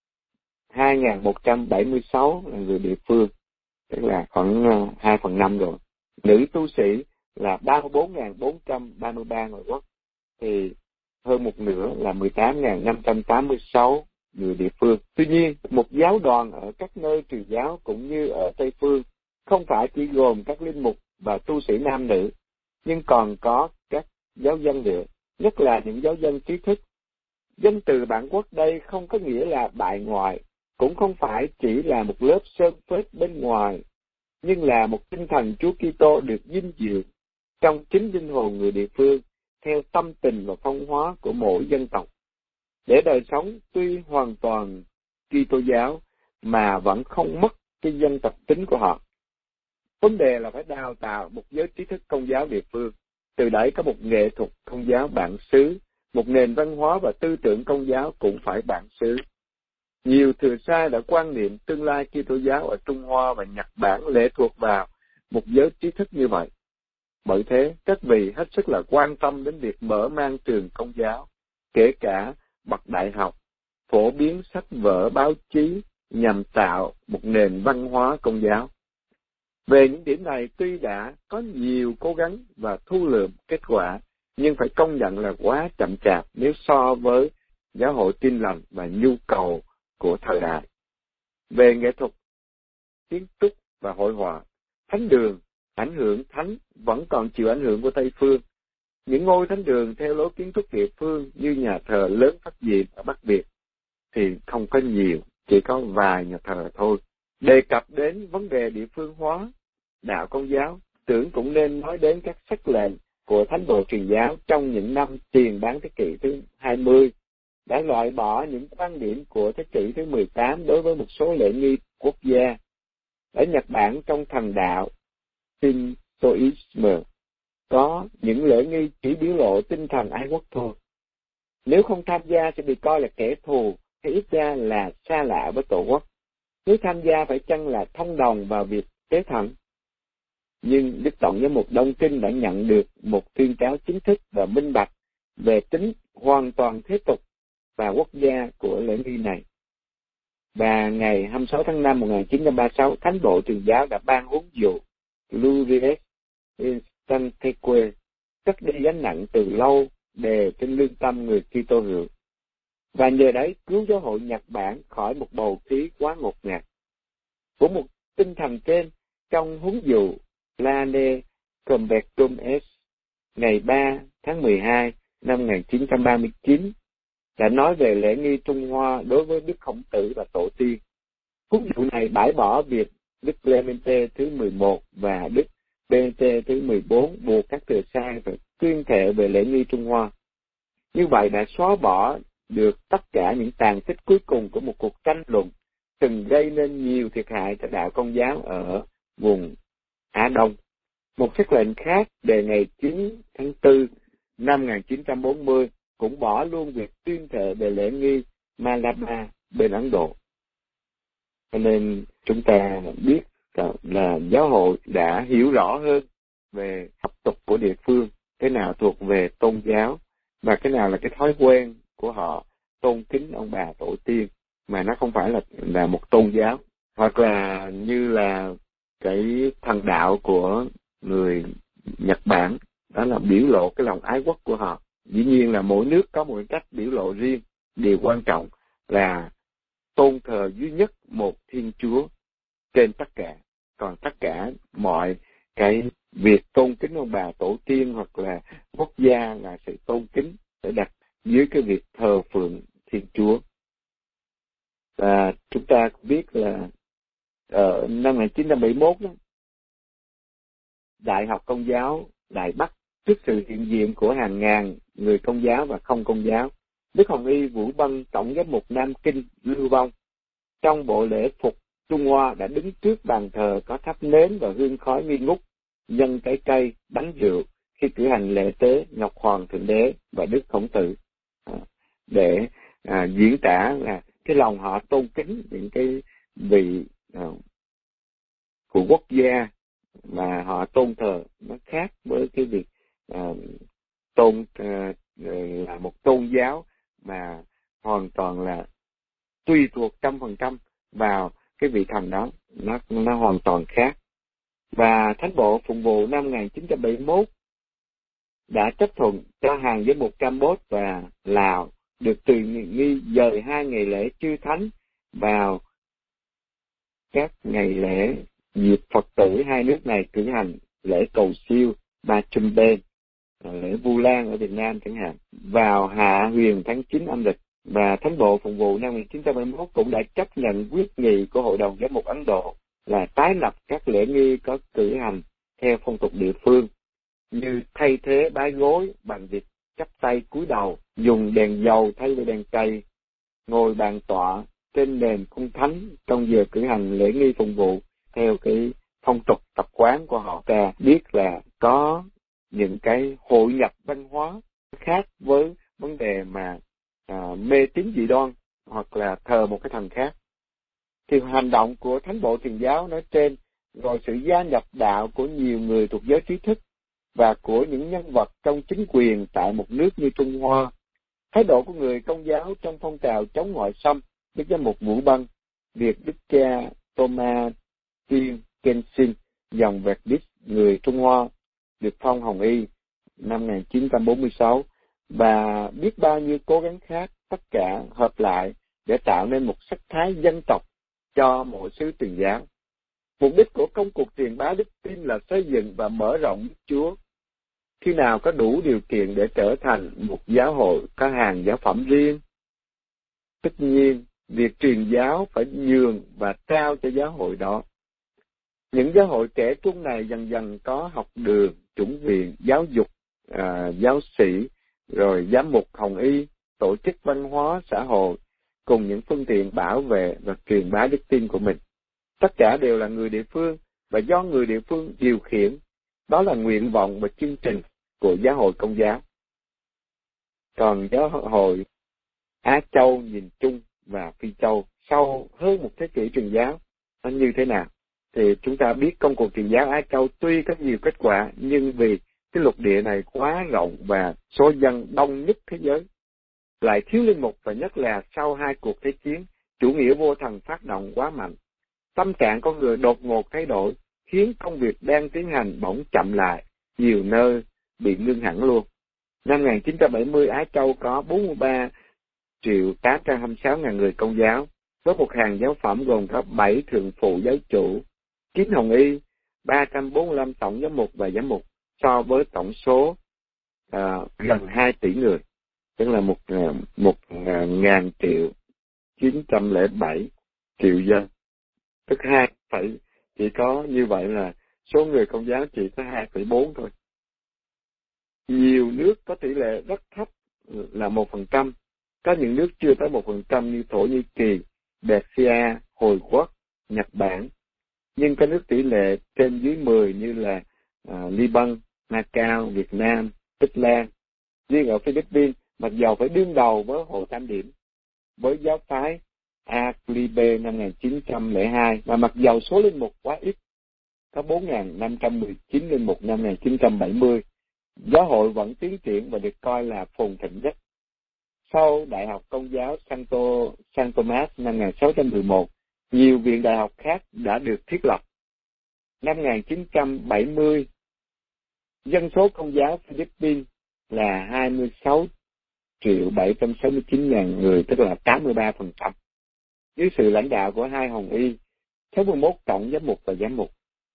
hai nghìn một trăm bảy mươi sáu là người địa phương, tức là khoảng hai phần năm rồi. Nữ tu sĩ là ba mươi bốn nghìn bốn trăm ba mươi ba ngoại quốc, thì hơn một nửa là mười tám nghìn năm trăm tám mươi sáu người địa phương. Tuy nhiên, một giáo đoàn ở các nơi truyền giáo cũng như ở Tây Phương không phải chỉ gồm các linh mục và tu sĩ nam nữ, nhưng còn có các giáo dân nữa, nhất là những giáo dân trí thức. Danh từ bản quốc đây không có nghĩa là bại ngoại, cũng không phải chỉ là một lớp sơn phết bên ngoài, nhưng là một tinh thần Chúa Kitô được dinh dưỡng trong chính linh hồn người địa phương, theo tâm tình và phong hóa của mỗi dân tộc, để đời sống tuy hoàn toàn Kitô giáo mà vẫn không mất cái dân tộc tính của họ. Vấn đề là phải đào tạo một giới trí thức công giáo địa phương, từ đấy có một nghệ thuật công giáo bản xứ, một nền văn hóa và tư tưởng công giáo cũng phải bản xứ. Nhiều thừa sai đã quan niệm tương lai Kitô giáo ở Trung Hoa và Nhật Bản lệ thuộc vào một giới trí thức như vậy. Bởi thế, các vị hết sức là quan tâm đến việc mở mang trường công giáo, kể cả bậc đại học, phổ biến sách vở báo chí nhằm tạo một nền văn hóa công giáo. Về những điểm này tuy đã có nhiều cố gắng và thu lượm kết quả, nhưng phải công nhận là quá chậm chạp nếu so với giáo hội Tin Lành và nhu cầu của thời đại. Về nghệ thuật, kiến trúc và hội họa, thánh đường, ảnh hưởng thánh vẫn còn chịu ảnh hưởng của Tây Phương. Những ngôi thánh đường theo lối kiến trúc địa phương như nhà thờ lớn Phát Diệm ở Bắc Việt thì không có nhiều, chỉ có vài nhà thờ thôi. Đề cập đến vấn đề địa phương hóa, đạo công giáo, tưởng cũng nên nói đến các sắc lệnh của Thánh bộ truyền giáo trong những năm tiền bán thế kỷ thứ hai mươi, đã loại bỏ những quan điểm của thế kỷ thứ mười tám đối với một số lễ nghi quốc gia. Ở Nhật Bản, trong thần đạo Shintoism, có những lễ nghi chỉ biểu lộ tinh thần ái quốc thôi. Nếu không tham gia sẽ bị coi là kẻ thù, hay ít ra là xa lạ với tổ quốc. Nếu tham gia phải chăng là thông đồng vào việc tế thần? Nhưng Đức Tổng giám mục Đông Kinh đã nhận được một tuyên cáo chính thức và minh bạch về tính hoàn toàn thế tục và quốc gia của lễ nghi này. Và ngày hai mươi sáu tháng năm năm một nghìn chín trăm ba mươi sáu, Thánh bộ Truyền giáo đã ban huấn dụ Plurius Instanteque, cất đi gánh nặng từ lâu đề trên lương tâm người Kitô hữu, và nhờ đấy cứu giáo hội Nhật Bản khỏi một bầu khí quá ngột ngạt. Của một tinh thần trên, trong huấn dụ Plane Convectum Est ngày ba tháng mười hai năm một nghìn chín trăm ba mươi chín đã nói về lễ nghi Trung Hoa đối với Đức Khổng Tử và Tổ tiên. Huấn dụ này bãi bỏ việc Đức Clemente thứ mười một và Đức Benedict thứ mười bốn buộc các thừa sai phải tuyên thệ về lễ nghi Trung Hoa. Như vậy đã xóa bỏ được tất cả những tàn tích cuối cùng của một cuộc tranh luận từng gây nên nhiều thiệt hại cho đạo Công giáo ở vùng Á Đông. Một sắc lệnh khác đề ngày chín tháng tư năm một nghìn chín trăm bốn mươi cũng bỏ luôn việc tuyên thệ về lễ nghi Malaba bên Ấn Độ. Cho nên chúng ta biết là giáo hội đã hiểu rõ hơn về tập tục của địa phương, cái nào thuộc về tôn giáo và cái nào là cái thói quen của họ tôn kính ông bà tổ tiên, mà nó không phải là là một tôn giáo, hoặc là như là cái thần đạo của người Nhật Bản, đó là biểu lộ cái lòng ái quốc của họ. Dĩ nhiên là mỗi nước có một cách biểu lộ riêng. Điều quan trọng là tôn thờ duy nhất một Thiên Chúa trên tất cả. Còn tất cả mọi cái việc tôn kính ông bà tổ tiên hoặc là quốc gia là sự tôn kính sẽ đặt dưới cái việc thờ phượng Thiên Chúa. Và chúng ta biết là ở năm một nghìn chín trăm bảy mươi mốt đó, Đại học Công giáo Đại Bắc, trước sự hiện diện của hàng ngàn người Công giáo và không Công giáo, Đức Hồng Y Vũ Bân, Tổng giám mục Nam Kinh Lưu Vong, trong bộ lễ phục Trung Hoa đã đứng trước bàn thờ có thắp nến và hương khói nghi ngút, dâng trái cây, bánh rượu khi cử hành lễ tế Ngọc Hoàng Thượng Đế và Đức Khổng Tử, để à, diễn tả là cái lòng họ tôn kính những cái vị à, của quốc gia mà họ tôn thờ. Nó khác với cái việc à, tôn à, là một tôn giáo mà hoàn toàn là tùy thuộc trăm phần trăm vào cái vị thần đó, nó nó hoàn toàn khác. Và Thánh bộ Phụng vụ năm một nghìn chín trăm bảy mươi mốt đã chấp thuận cho hàng giám mục Campuchia và Lào được tùy nghi dời hai ngày lễ chư thánh vào các ngày lễ dịp Phật tử hai nước này cử hành lễ cầu siêu Ba Chum Ben, lễ Vu Lan ở Việt Nam chẳng hạn, vào hạ huyền tháng chín âm lịch. Và Thánh bộ Phụng vụ năm một nghìn chín trăm bảy mươi mốt cũng đã chấp nhận quyết nghị của Hội đồng Giám mục Ấn Độ là tái lập các lễ nghi có cử hành theo phong tục địa phương, như thay thế bái gối bằng việc chắp tay cúi đầu, dùng đèn dầu thay vì đèn cây, ngồi bàn tọa trên nền cung thánh trong giờ cử hành lễ nghi phụng vụ theo cái phong tục tập quán của họ. Ta biết là có những cái hội nhập văn hóa khác với vấn đề mà à, mê tín dị đoan hoặc là thờ một cái thần khác. Thì hành động của Thánh bộ Truyền giáo nói trên, rồi sự gia nhập đạo của nhiều người thuộc giới trí thức và của những nhân vật trong chính quyền tại một nước như Trung Hoa, thái độ của người Công giáo trong phong trào chống ngoại xâm, Đức Giám mục Vũ Bân, việc Đức cha Thomas Tiên Kenshin, dòng Vẹt người Trung Hoa, được phong Hồng Y năm một nghìn chín trăm bốn mươi sáu, và biết bao nhiêu cố gắng khác, tất cả hợp lại để tạo nên một sắc thái dân tộc cho mỗi xứ Truyền giáo. Mục đích của công cuộc truyền bá đức tin là xây dựng và mở rộng Đức Chúa. Khi nào có đủ điều kiện để trở thành một giáo hội có hàng giáo phẩm riêng, tất nhiên việc truyền giáo phải nhường và trao cho giáo hội đó. Những giáo hội trẻ trung này dần dần có học đường, chủng viện, giáo dục, à, giáo sĩ, rồi giám mục Hồng Y, tổ chức văn hóa xã hội, cùng những phương tiện bảo vệ và truyền bá đức tin của mình. Tất cả đều là người địa phương và do người địa phương điều khiển. Đó là nguyện vọng và chương trình của giáo hội Công giáo. Còn giáo hội Á Châu nhìn chung và Phi Châu sau hơn một thế kỷ truyền giáo nó như thế nào? Thì chúng ta biết công cuộc truyền giáo Á Châu tuy có nhiều kết quả, nhưng vì cái lục địa này quá rộng và số dân đông nhất thế giới, lại thiếu linh mục, và nhất là sau hai cuộc thế chiến, chủ nghĩa vô thần phát động quá mạnh. Tâm trạng con người đột ngột thay đổi, khiến công việc đang tiến hành bỗng chậm lại, nhiều nơi bị ngưng hẳn luôn. Năm một nghìn chín trăm bảy mươi, Á Châu có bốn mươi ba triệu tám trăm hai mươi sáu ngàn người Công giáo, với một hàng giáo phẩm gồm có bảy thượng phụ giáo chủ, chín hồng y, ba trăm bốn mươi lăm tổng giám mục và giám mục, so với tổng số à, gần hai tỷ người, tức là một, một ngàn triệu chín trăm lẻ bảy triệu dân, tức hai phẩy, chỉ có như vậy là số người Công giáo chỉ có hai phẩy bốn thôi. Nhiều nước có tỷ lệ rất thấp là một phần trăm, có những nước chưa tới một phần trăm như Thổ Nhĩ Kỳ, Persia, Hồi Quốc, Nhật Bản, nhưng có nước tỷ lệ trên dưới mười như là uh, Liban, Macau, Việt Nam, Tích Lan. Riêng ở Philippines, mặc dầu phải đương đầu với Hội Tam Điểm, với giáo phái Aklibe năm một nghìn chín trăm lẻ hai, và mặc dầu số linh mục quá ít, có bốn nghìn năm trăm mười chín linh mục năm một nghìn chín trăm bảy mươi, giáo hội vẫn tiến triển và được coi là phồn thịnh nhất. Sau Đại học Công giáo Santo, San Thomas năm một nghìn sáu trăm mười một, nhiều viện đại học khác đã được thiết lập. Năm một nghìn chín trăm bảy mươi, dân số Công giáo Philippines là hai mươi sáu triệu bảy trăm sáu mươi chín ngàn người, tức là tám mươi ba phần trăm, dưới sự lãnh đạo của hai hồng y, sáu mươi mốt tổng giám mục và giám mục.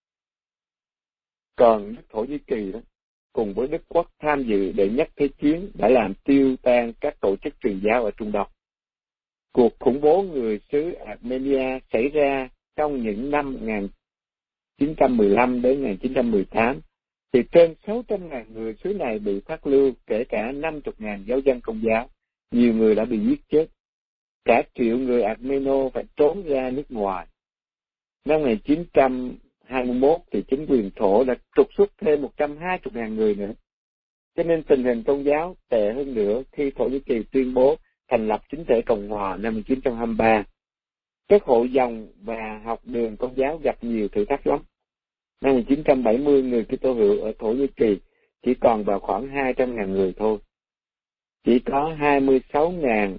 Còn nước Thổ Nhĩ Kỳ đó, cùng với Đức Quốc tham dự đệ nhất thế chiến, đã làm tiêu tan các tổ chức truyền giáo ở Trung Đông. Cuộc khủng bố người xứ Armenia xảy ra trong những năm một nghìn chín trăm mười lăm đến một nghìn chín trăm mười tám, thì trên sáu trăm ngàn người xứ này bị phát lưu, kể cả năm mươi ngàn giáo dân Công giáo. Nhiều người đã bị giết chết. Cả triệu người Armeno phải trốn ra nước ngoài. Năm một nghìn chín trăm hai mươi mốt thì chính quyền Thổ đã trục xuất thêm một trăm hai mươi ngàn người nữa. Cho nên tình hình Công giáo tệ hơn nữa khi Thổ Nhĩ Kỳ tuyên bố thành lập chính thể Cộng hòa năm một nghìn chín trăm hai mươi ba. Các hội dòng và học đường Công giáo gặp nhiều thử thách lắm. Năm một nghìn chín trăm bảy mươi, người Kitô hữu ở Thổ Nhĩ Kỳ chỉ còn vào khoảng hai trăm ngàn người thôi. Chỉ có hai mươi sáu nghìn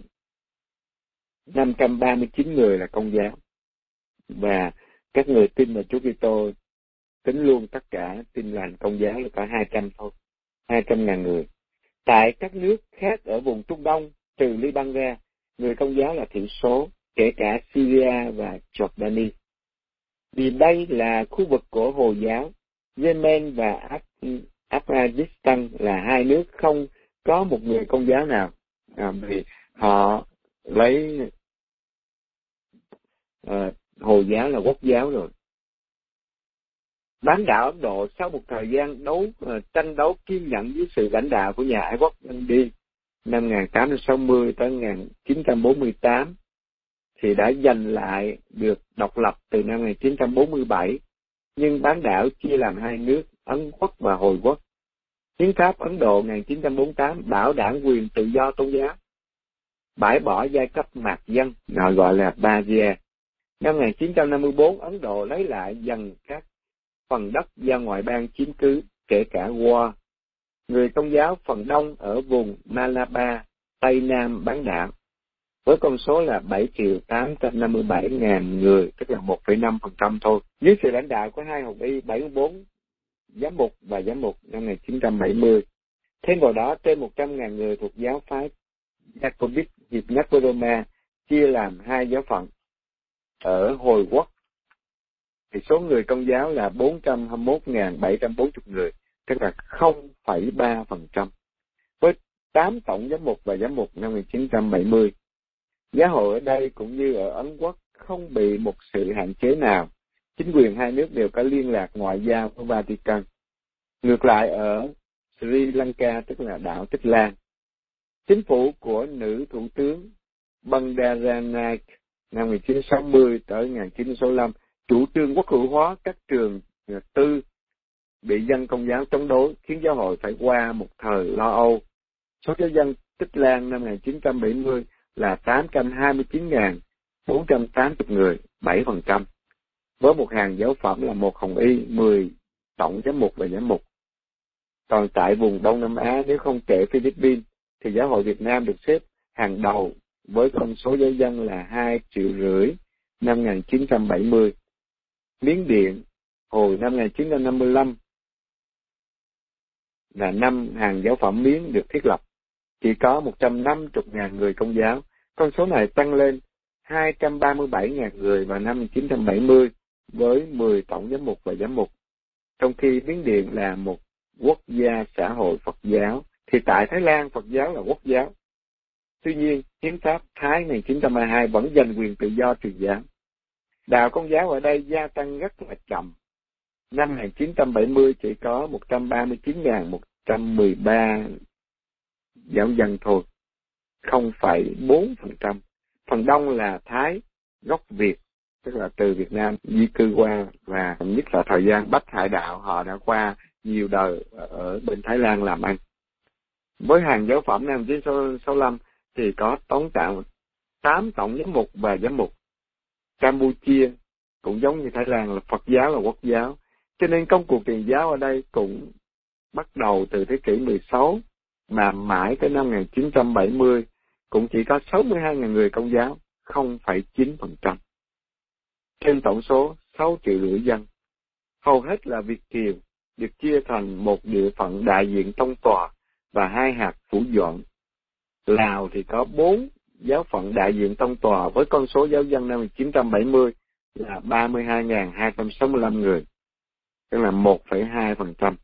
năm trăm ba mươi chín người là Công giáo. Và các người tin vào Chúa Kitô, tính luôn tất cả tin lành Công giáo là có hai trăm thôi, hai trăm ngàn người. Tại các nước khác ở vùng Trung Đông, trừ Liban ra, người Công giáo là thiểu số, kể cả Syria và Jordani. Vì đây là khu vực của Hồi giáo, Yemen và Afghanistan là hai nước không có một người Công giáo nào, à, vì họ lấy à, Hồi giáo là quốc giáo rồi. Bán đảo Ấn Độ sau một thời gian đấu uh, tranh đấu kiên nhẫn dưới sự lãnh đạo của nhà Ái Quốc Gandhi năm một nghìn tám trăm sáu mươi tới một nghìn chín trăm bốn mươi tám, thì đã giành lại được độc lập từ năm một nghìn chín trăm bốn mươi bảy, nhưng bán đảo chia làm hai nước, Ấn Quốc và Hồi Quốc. Hiến pháp Ấn Độ một nghìn chín trăm bốn mươi tám bảo đảm quyền tự do tôn giáo, bãi bỏ giai cấp mạt dân, gọi là Bajia. Năm một nghìn chín trăm năm mươi tư, Ấn Độ lấy lại dần các phần đất do ngoại bang chiếm cứ, kể cả Goa. Người Công giáo phần đông ở vùng Malabar, Tây Nam bán đảo, với con số là bảy triệu tám trăm năm mươi bảy ngàn người, tức là một phẩy năm phần trăm thôi, dưới sự lãnh đạo của hai hồng y, bảy mươi bốn giám mục và giám mục năm một nghìn chín trăm bảy mươi. Thêm vào đó, trên một trăm ngàn người thuộc giáo phái Jacobite hiệp nhất với Roma, chia làm hai giáo phận. Ở Hồi Quốc, thì số người Công giáo là bốn trăm hai mươi mốt nghìn bảy trăm bốn mươi người, tức là không phẩy ba phần trăm, với tám tổng giám mục và giám mục năm một nghìn chín trăm bảy mươi. Giáo hội ở đây cũng như ở Ấn Quốc không bị một sự hạn chế nào. Chính quyền hai nước đều có liên lạc ngoại giao với Vatican. Ngược lại ở Sri Lanka, tức là đảo Tích Lan, chính phủ của nữ thủ tướng Bandaranaike năm một nghìn chín trăm sáu mươi tới một nghìn chín trăm sáu mươi lăm chủ trương quốc hữu hóa các trường tư bị dân Công giáo chống đối, khiến giáo hội phải qua một thời lo âu. Số giáo dân Tích Lan năm một nghìn chín trăm bảy mươi là tám trăm hai mươi chín nghìn bốn trăm tám mươi người, bảy phần trăm. Với một hàng giáo phẩm là một hồng y, mười tổng giám mục và giám mục. Còn tại vùng Đông Nam Á, nếu không kể Philippines, thì giáo hội Việt Nam được xếp hàng đầu với con số giáo dân là hai triệu rưỡi năm một nghìn chín trăm bảy mươi. Miến Điện hồi năm một nghìn chín trăm năm mươi lăm là năm hàng giáo phẩm Miến được thiết lập, chỉ có một trăm năm mươi nghìn người Công giáo. Con số này tăng lên hai trăm ba mươi bảy nghìn người vào năm một nghìn chín trăm bảy mươi với mười tổng giám mục và giám mục. Trong khi Miến Điện là một quốc gia xã hội Phật giáo, thì tại Thái Lan Phật giáo là quốc giáo. Tuy nhiên, hiến pháp Thái một nghìn chín trăm hai mươi hai vẫn dành quyền tự do truyền giáo. Đạo Công giáo ở đây gia tăng rất là chậm. Năm một nghìn chín trăm bảy mươi chỉ có một trăm ba mươi chín nghìn một trăm mười ba giáo dân thôi, không phẩy bốn phần trăm. Phần đông là Thái gốc Việt, tức là từ Việt Nam di cư qua, và nhất là thời gian Bách Hải Đạo họ đã qua nhiều đời ở bên Thái Lan làm ăn. Với hàng giáo phẩm năm một nghìn chín trăm sáu mươi lăm thì có tổng cộng tám tổng giám mục và giám mục. Campuchia cũng giống như Thái Lan là Phật giáo là quốc giáo, cho nên công cuộc truyền giáo ở đây cũng bắt đầu từ thế kỷ mười sáu mà mãi tới năm một nghìn chín trăm bảy mươi cũng chỉ có sáu mươi hai nghìn người Công giáo, không phẩy chín phần trăm. Trên tổng số sáu triệu rưỡi dân, hầu hết là Việt kiều, được chia thành một địa phận đại diện tông tòa và hai hạt phủ dọn. Lào thì có bốn giáo phận đại diện tông tòa với con số giáo dân năm một nghìn chín trăm bảy mươi là ba mươi hai nghìn hai trăm sáu mươi lăm người, tức là một phẩy hai phần trăm.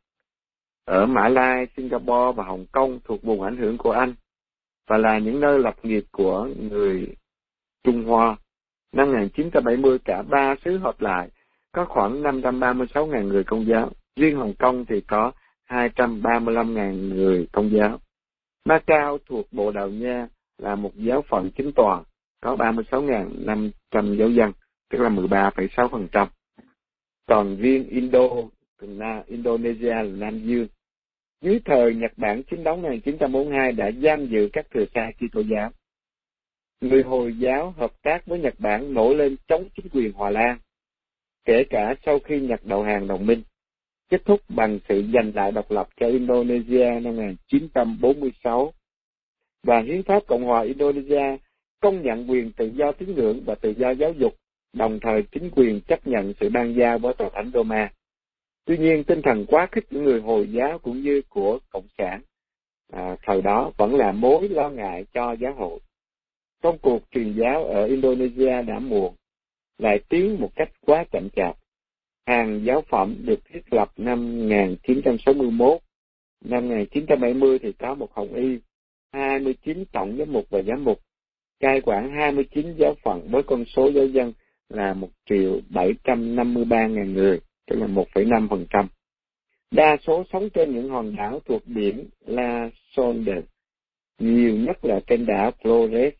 Ở Mã Lai, Singapore và Hồng Kông thuộc vùng ảnh hưởng của Anh và là những nơi lập nghiệp của người Trung Hoa. Năm một nghìn chín trăm bảy mươi cả ba xứ hợp lại có khoảng năm trăm ba mươi sáu nghìn người Công giáo. Riêng Hồng Kông thì có hai trăm ba mươi lăm nghìn người Công giáo. Macau thuộc Bồ Đào Nha là một giáo phận chính tòa, có ba mươi sáu nghìn năm trăm giáo dân, tức là mười ba phẩy sáu phần trăm. Còn riêng Indo, Indonesia là Nam Dương, dưới thời Nhật Bản chiếm đóng năm một nghìn chín trăm bốn mươi hai đã giam giữ các thừa sai Kitô giáo. Người Hồi giáo hợp tác với Nhật Bản nổi lên chống chính quyền Hòa Lan, kể cả sau khi Nhật đầu hàng đồng minh, kết thúc bằng sự giành lại độc lập cho Indonesia năm một nghìn chín trăm bốn mươi sáu. Và Hiến pháp Cộng hòa Indonesia công nhận quyền tự do tín ngưỡng và tự do giáo dục, đồng thời chính quyền chấp nhận sự ban giao với Tòa Thánh Roma. Tuy nhiên, tinh thần quá khích của người Hồi giáo cũng như của Cộng sản à, thời đó vẫn là mối lo ngại cho giáo hội. Công cuộc truyền giáo ở Indonesia đã muộn, lại tiến một cách quá chậm chạp. Hàng giáo phẩm được thiết lập năm một nghìn chín trăm sáu mươi mốt, năm một nghìn chín trăm bảy mươi thì có một hồng y, hai mươi chín tổng giám mục và giám mục, cai quản hai mươi chín giáo phận với con số giáo dân là một triệu bảy trăm năm mươi ba nghìn người, tức là một phẩy năm phần trăm. Đa số sống trên những hòn đảo thuộc biển La Sonde, nhiều nhất là trên đảo Flores.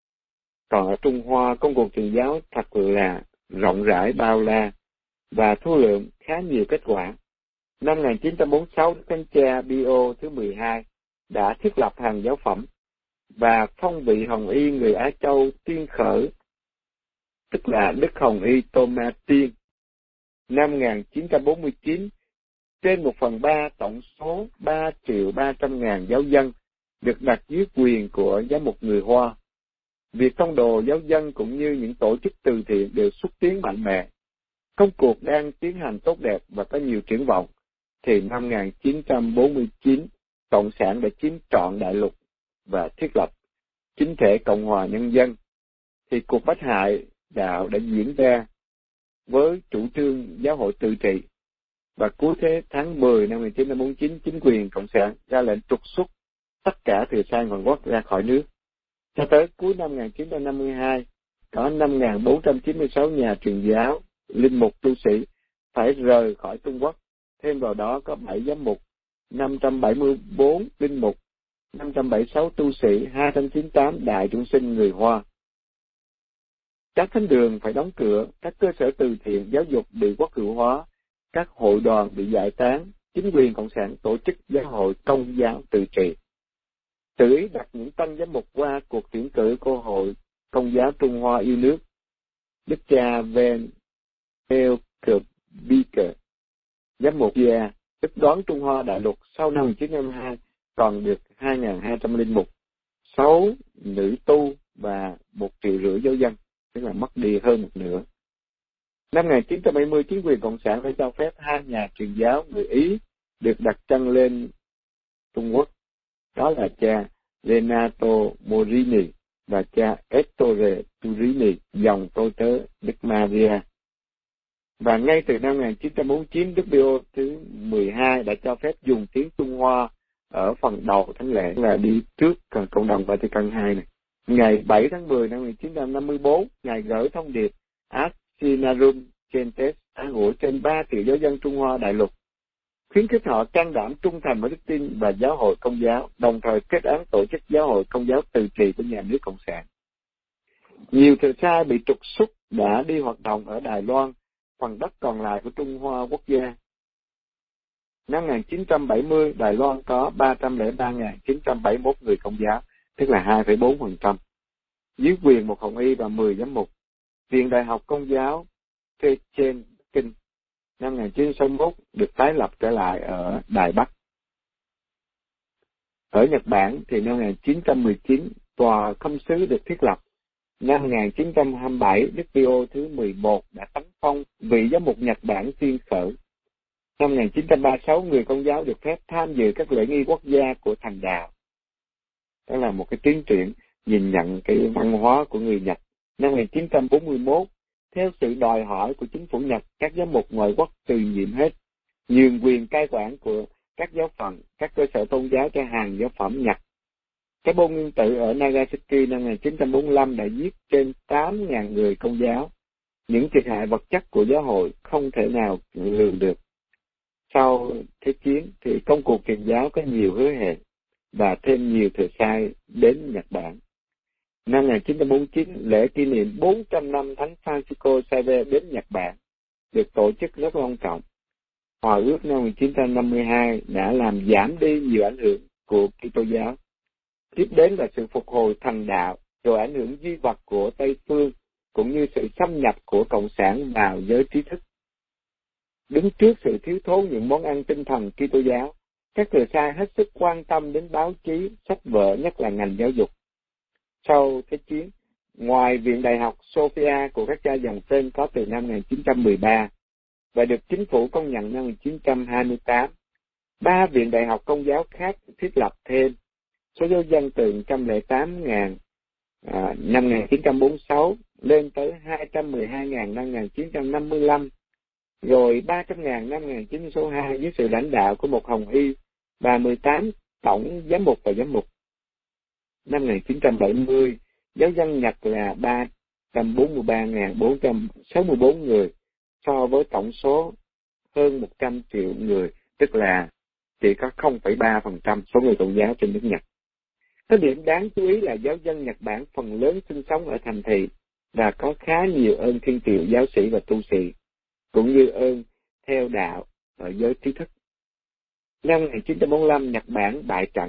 Còn ở Trung Hoa, công cuộc truyền giáo thật là rộng rãi bao la và thu lượng khá nhiều kết quả. Năm một nghìn chín trăm bốn mươi sáu, Đức Thánh Cha Pio thứ mười hai đã thiết lập hàng giáo phẩm và phong vị Hồng Y người Á Châu tiên khởi, tức là Đức Hồng Y Thomas Tiên. Năm một nghìn chín trăm bốn mươi chín, trên một phần ba tổng số ba triệu ba trăm ngàn giáo dân được đặt dưới quyền của giám mục người Hoa. Việc tông đồ giáo dân cũng như những tổ chức từ thiện đều xúc tiến mạnh mẽ. Công cuộc đang tiến hành tốt đẹp và có nhiều triển vọng, thì năm một nghìn chín trăm bốn mươi chín, Cộng sản đã chiếm trọn đại lục và thiết lập chính thể Cộng hòa Nhân dân, thì cuộc bách hại đạo đã diễn ra với chủ trương giáo hội tự trị. Và cuối thế tháng mười năm một nghìn chín trăm bốn mươi chín, chính quyền Cộng sản ra lệnh trục xuất tất cả thừa sai ngoại quốc ra khỏi nước. Cho tới cuối năm một nghìn chín trăm năm mươi hai, có năm nghìn bốn trăm chín mươi sáu nhà truyền giáo, linh mục tu sĩ phải rời khỏi Trung Quốc. Thêm vào đó có bảy giám mục, năm trăm bảy mươi bốn linh mục, năm trăm bảy mươi sáu tu sĩ, hai trăm chín mươi tám đại chúng sinh người Hoa. Các thánh đường phải đóng cửa, các cơ sở từ thiện giáo dục bị quốc hữu hóa, các hội đoàn bị giải tán, chính quyền Cộng sản tổ chức giáo hội công giáo tự trị. tự ý đặt những tân giám mục qua cuộc tuyển cử của Hội Công giáo Trung Hoa yêu nước. Đức cha Van Elkerbeker, giám mục gia Đức đoán Trung Hoa Đại lục sau năm một nghìn chín trăm năm mươi hai còn được hai nghìn hai trăm linh mục, sáu nữ tu và một triệu rưỡi giáo dân, tức là mất đi hơn một nửa. Năm một nghìn chín trăm bảy mươi, chính quyền Cộng sản đã cho phép hai nhà truyền giáo người Ý được đặt chân lên Trung Quốc. Đó là cha Renato Morini và cha Ettore Turini, dòng tôi tớ Đức Maria. Và ngay từ năm một nghìn chín trăm bốn mươi chín, Đức Pio thứ mười hai đã cho phép dùng tiếng Trung Hoa ở phần đầu thánh lễ, là đi trước cộng đồng Vatican hai này. Ngày bảy tháng mười năm một nghìn chín trăm năm mươi tư, Ngài gửi thông điệp Asinarum Gentes an ủi trên ba triệu giáo dân Trung Hoa Đại lục, khuyến khích họ can đảm trung thành với đức tin và giáo hội Công giáo, đồng thời kết án tổ chức giáo hội Công giáo từ trì của nhà nước Cộng sản. Nhiều thừa sai bị trục xuất đã đi hoạt động ở Đài Loan, phần đất còn lại của Trung Hoa quốc gia. Năm một nghìn chín trăm bảy mươi, Đài Loan có ba trăm lẻ ba nghìn chín trăm bảy mươi mốt người Công giáo, tức là hai phẩy bốn phần trăm, dưới quyền một hồng y và mười giám mục. Viện Đại học Công giáo Trên Kinh năm một nghìn chín trăm sáu mươi mốt được tái lập trở lại ở Đài Bắc. Ở Nhật Bản thì năm một nghìn chín trăm mười chín, tòa khâm sứ được thiết lập. Năm một nghìn chín trăm hai mươi bảy, Đức Pio thứ mười một đã tấn phong vị giám mục Nhật Bản tiên khởi. Năm một nghìn chín trăm ba mươi sáu, người Công giáo được phép tham dự các lễ nghi quốc gia của Thành Đạo. Đó là một cái tiến triển nhìn nhận cái văn hóa của người Nhật. Năm một nghìn chín trăm bốn mươi mốt, theo sự đòi hỏi của chính phủ Nhật, các giám mục ngoại quốc từ nhiệm hết, nhường quyền cai quản của các giáo phận, các cơ sở tôn giáo cho hàng giáo phẩm Nhật. Cái bom nguyên tử ở Nagasaki năm một nghìn chín trăm bốn mươi lăm đã giết trên tám nghìn người Công giáo. Những thiệt hại vật chất của giáo hội không thể nào lường được. Sau Thế chiến thì công cuộc truyền giáo có nhiều hứa hẹn và thêm nhiều thừa sai đến Nhật Bản. Năm một nghìn chín trăm bốn mươi chín, lễ kỷ niệm bốn trăm năm Thánh Francisco Xavier đến Nhật Bản được tổ chức rất long trọng. Hòa ước năm một nghìn chín trăm năm mươi hai đã làm giảm đi nhiều ảnh hưởng của Kitô giáo. Tiếp đến là sự phục hồi Thành Đạo, rồi ảnh hưởng duy vật của Tây phương, cũng như sự xâm nhập của Cộng sản vào giới trí thức. Đứng trước sự thiếu thốn những món ăn tinh thần Kitô giáo, các thừa sai hết sức quan tâm đến báo chí, sách vở, nhất là ngành giáo dục. Sau Thế chiến, ngoài Viện Đại học Sophia của các cha dòng tên có từ năm một nghìn chín trăm mười ba và được chính phủ công nhận năm một nghìn chín trăm hai mươi tám, ba viện đại học Công giáo khác thiết lập thêm. Số giáo dân từ một trăm lẻ tám nghìn à, năm một nghìn chín trăm bốn mươi sáu lên tới hai trăm mười hai nghìn năm một nghìn chín trăm năm mươi lăm, rồi ba trăm nghìn năm một nghìn chín trăm sáu mươi hai dưới sự lãnh đạo của một hồng y và mười tám tổng giám mục và giám mục. Năm một nghìn chín trăm bảy mươi, giáo dân Nhật là ba trăm bốn mươi ba nghìn bốn trăm sáu mươi tư người so với tổng số hơn một trăm triệu người, tức là chỉ có không phẩy ba phần trăm số người Công giáo trên nước Nhật. Có điểm đáng chú ý là giáo dân Nhật Bản phần lớn sinh sống ở thành thị và có khá nhiều ơn thiên triệu giáo sĩ và tu sĩ, cũng như ơn theo đạo ở giới trí thức. Năm một nghìn chín trăm bốn mươi lăm, Nhật Bản bại trận.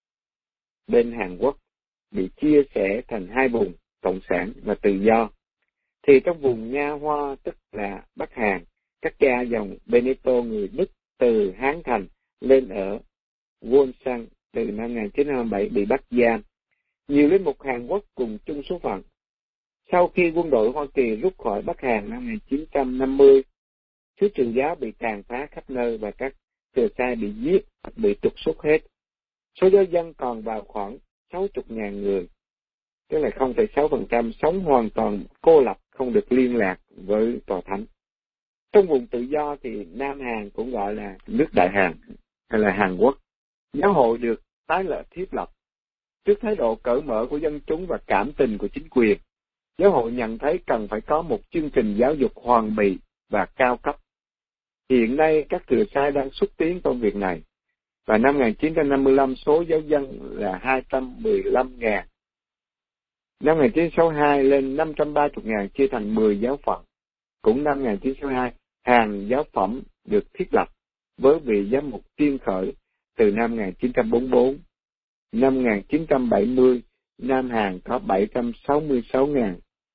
Bên Hàn Quốc bị chia sẻ thành hai vùng, Cộng sản và Tự do. Thì trong vùng Nha Hoa, tức là Bắc Hàn, các cha dòng Benito người Đức từ Hán Thành lên ở Wonsan từ năm một nghìn chín trăm hai mươi bảy bị bắt giam. Nhiều linh mục Hàn Quốc cùng chung số phận. Sau khi quân đội Hoa Kỳ rút khỏi Bắc Hàn năm một nghìn chín trăm năm mươi, xứ truyền giáo bị tàn phá khắp nơi và các thừa sai bị giết, bị trục xuất hết. Số giáo dân còn vào khoảng sáu mươi nghìn người, tức là không phẩy sáu phần trăm sống hoàn toàn cô lập, không được liên lạc với tòa thánh. Trong vùng tự do thì Nam Hàn cũng gọi là nước Đại Hàn hay là Hàn Quốc, giáo hội được tái lập thiết lập. Trước thái độ cởi mở của dân chúng và cảm tình của chính quyền, giáo hội nhận thấy cần phải có một chương trình giáo dục hoàn bị và cao cấp. Hiện nay các thừa sai đang xúc tiến công việc này, và năm một nghìn chín trăm năm mươi lăm số giáo dân là hai trăm mười lăm nghìn. Năm một nghìn chín trăm sáu mươi hai lên năm trăm ba mươi nghìn chia thành mười giáo phận. Cũng năm một nghìn chín trăm sáu mươi hai, hàng giáo phẩm được thiết lập với vị giám mục tiên khởi từ năm một nghìn chín trăm bốn mươi tư. Năm một nghìn chín trăm bảy mươi, Nam Hàn có bảy trăm sáu mươi sáu nghìn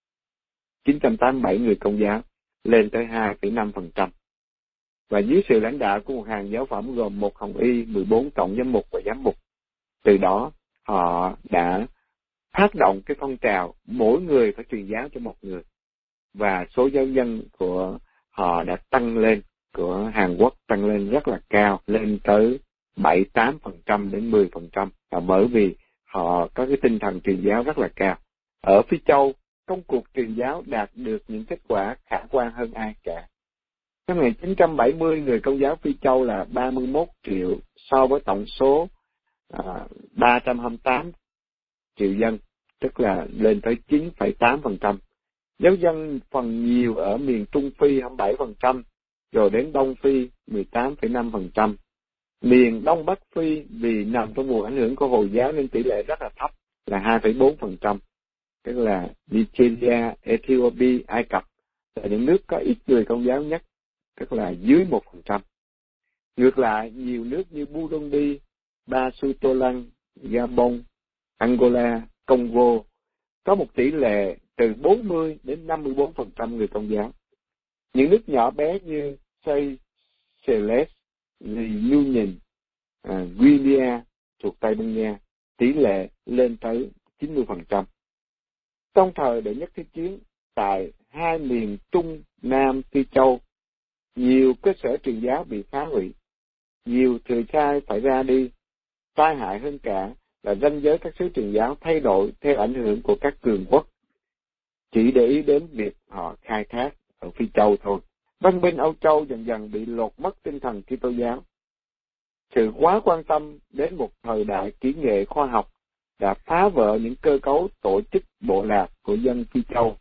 chín trăm tám mươi bảy người Công giáo, lên tới hai phẩy năm phần trăm. Và dưới sự lãnh đạo của một hàng giáo phẩm gồm một hồng y, mười bốn tổng giám mục và giám mục. Từ đó, họ đã phát động cái phong trào mỗi người phải truyền giáo cho một người. Và số giáo dân của họ đã tăng lên, của Hàn Quốc tăng lên rất là cao, lên tới bảy tám phần trăm đến mười phần trăm. Và bởi vì họ có cái tinh thần truyền giáo rất là cao. Ở Phi Châu, công cuộc truyền giáo đạt được những kết quả khả quan hơn ai cả. Năm một nghìn chín trăm bảy mươi, người Công giáo Phi Châu là ba mươi mốt triệu so với tổng số à, ba trăm hai mươi tám triệu dân, tức là lên tới chín phẩy tám phần trăm. Giáo dân phần nhiều ở miền Trung Phi hai mươi bảy phần trăm, rồi đến Đông Phi mười tám phẩy năm phần trăm. Miền Đông Bắc Phi vì nằm trong vùng ảnh hưởng của Hồi giáo nên tỷ lệ rất là thấp, là hai phẩy bốn phần trăm. Tức là Nigeria, Ethiopia, Ai Cập là những nước có ít người Công giáo nhất, tức là dưới một phần trăm. Ngược lại, nhiều nước như Burundi, Basutoland, Gabon, Angola, Congo có một tỷ lệ từ bốn mươi đến năm mươi bốn phần trăm người Công giáo. Những nước nhỏ bé như Seychelles, Reunion, à, Guinea thuộc Tây Ban Nha, tỷ lệ lên tới chín mươi phần trăm. Trong thời đệ nhất thế chiến, tại hai miền Trung Nam Phi Châu, nhiều cơ sở truyền giáo bị phá hủy, nhiều thừa trai phải ra đi. Tai hại hơn cả là ranh giới các xứ truyền giáo thay đổi theo ảnh hưởng của các cường quốc, chỉ để ý đến việc họ khai thác ở Phi Châu thôi. Văn minh Âu Châu dần dần bị lột mất tinh thần Kitô giáo. Sự quá quan tâm đến một thời đại kỹ nghệ khoa học đã phá vỡ những cơ cấu tổ chức bộ lạc của dân Phi Châu,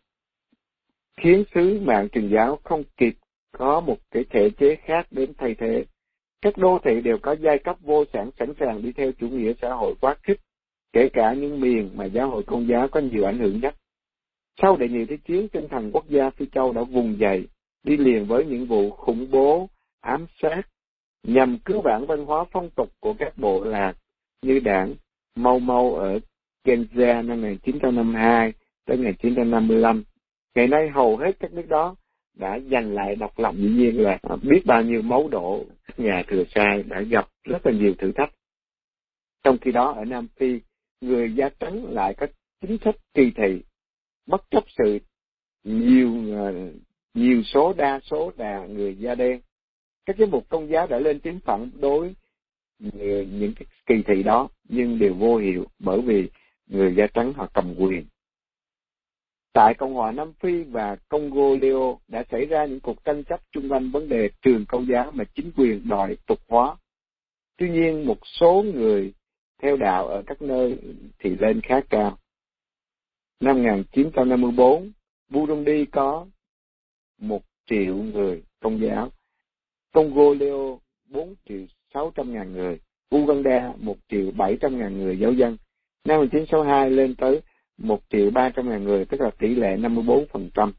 khiến sứ mạng truyền giáo không kịp có một cái thể chế khác đến thay thế. Các đô thị đều có giai cấp vô sản sẵn sàng đi theo chủ nghĩa xã hội quá khích, kể cả những miền mà giáo hội Công giáo có nhiều ảnh hưởng nhất. Sau đệ nhị thế chiến, tinh thần quốc gia Phi Châu đã vùng dậy, đi liền với những vụ khủng bố, ám sát, nhằm cứu vãn văn hóa phong tục của các bộ lạc như đảng Mau Mau ở Kenya năm một nghìn chín trăm năm mươi hai tới một nghìn chín trăm năm mươi lăm. Ngày nay hầu hết các nước đó đã giành lại độc lập, dĩ nhiên là biết bao nhiêu máu đổ, nhà thừa sai đã gặp rất là nhiều thử thách. Trong khi đó ở Nam Phi, người da trắng lại có chính sách kỳ thị, bất chấp sự nhiều nhiều số đa số là người da đen. Các giám mục Công giáo đã lên tiếng phản đối những cái kỳ thị đó, nhưng đều vô hiệu bởi vì người da trắng họ cầm quyền. Tại Cộng hòa Nam Phi và Congo Leo đã xảy ra những cuộc tranh chấp chung quanh vấn đề trường Công giáo mà chính quyền đòi tục hóa. Tuy nhiên, một số người theo đạo ở các nơi thì lên khá cao. Năm một nghìn chín trăm năm mươi bốn, Burundi có một triệu người Công giáo, Congo Leo bốn triệu sáu trăm ngàn người, Uganda một triệu bảy trăm ngàn người giáo dân. Năm một nghìn chín trăm sáu mươi hai lên tới một triệu ba trăm ngàn người, tức là tỷ lệ năm mươi bốn phần trăm.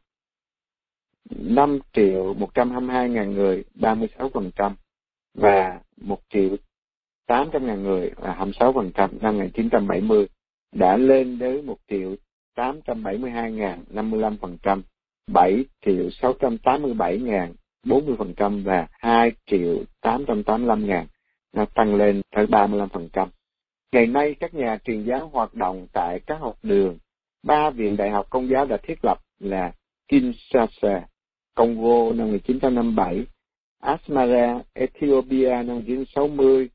năm triệu một trăm hai mươi hai ngàn người, ba mươi sáu phần trăm. Và một triệu tám trăm ngàn người là hai mươi sáu phần trăm năm một nghìn chín trăm bảy mươi, đã lên đến một triệu tám trăm bảy mươi hai ngàn, năm mươi lăm phần trăm, bảy triệu sáu trăm tám mươi bảy ngàn, bốn mươi phần trăm và hai triệu tám trăm tám mươi lăm ngàn, nó tăng lên tới ba mươi lăm phần trăm. Ngày nay, các nhà truyền giáo hoạt động tại các học đường. Ba viện đại học Công giáo đã thiết lập là Kinshasa, Congo năm một nghìn chín trăm năm mươi bảy, Asmara, Ethiopia năm một nghìn chín trăm sáu mươi,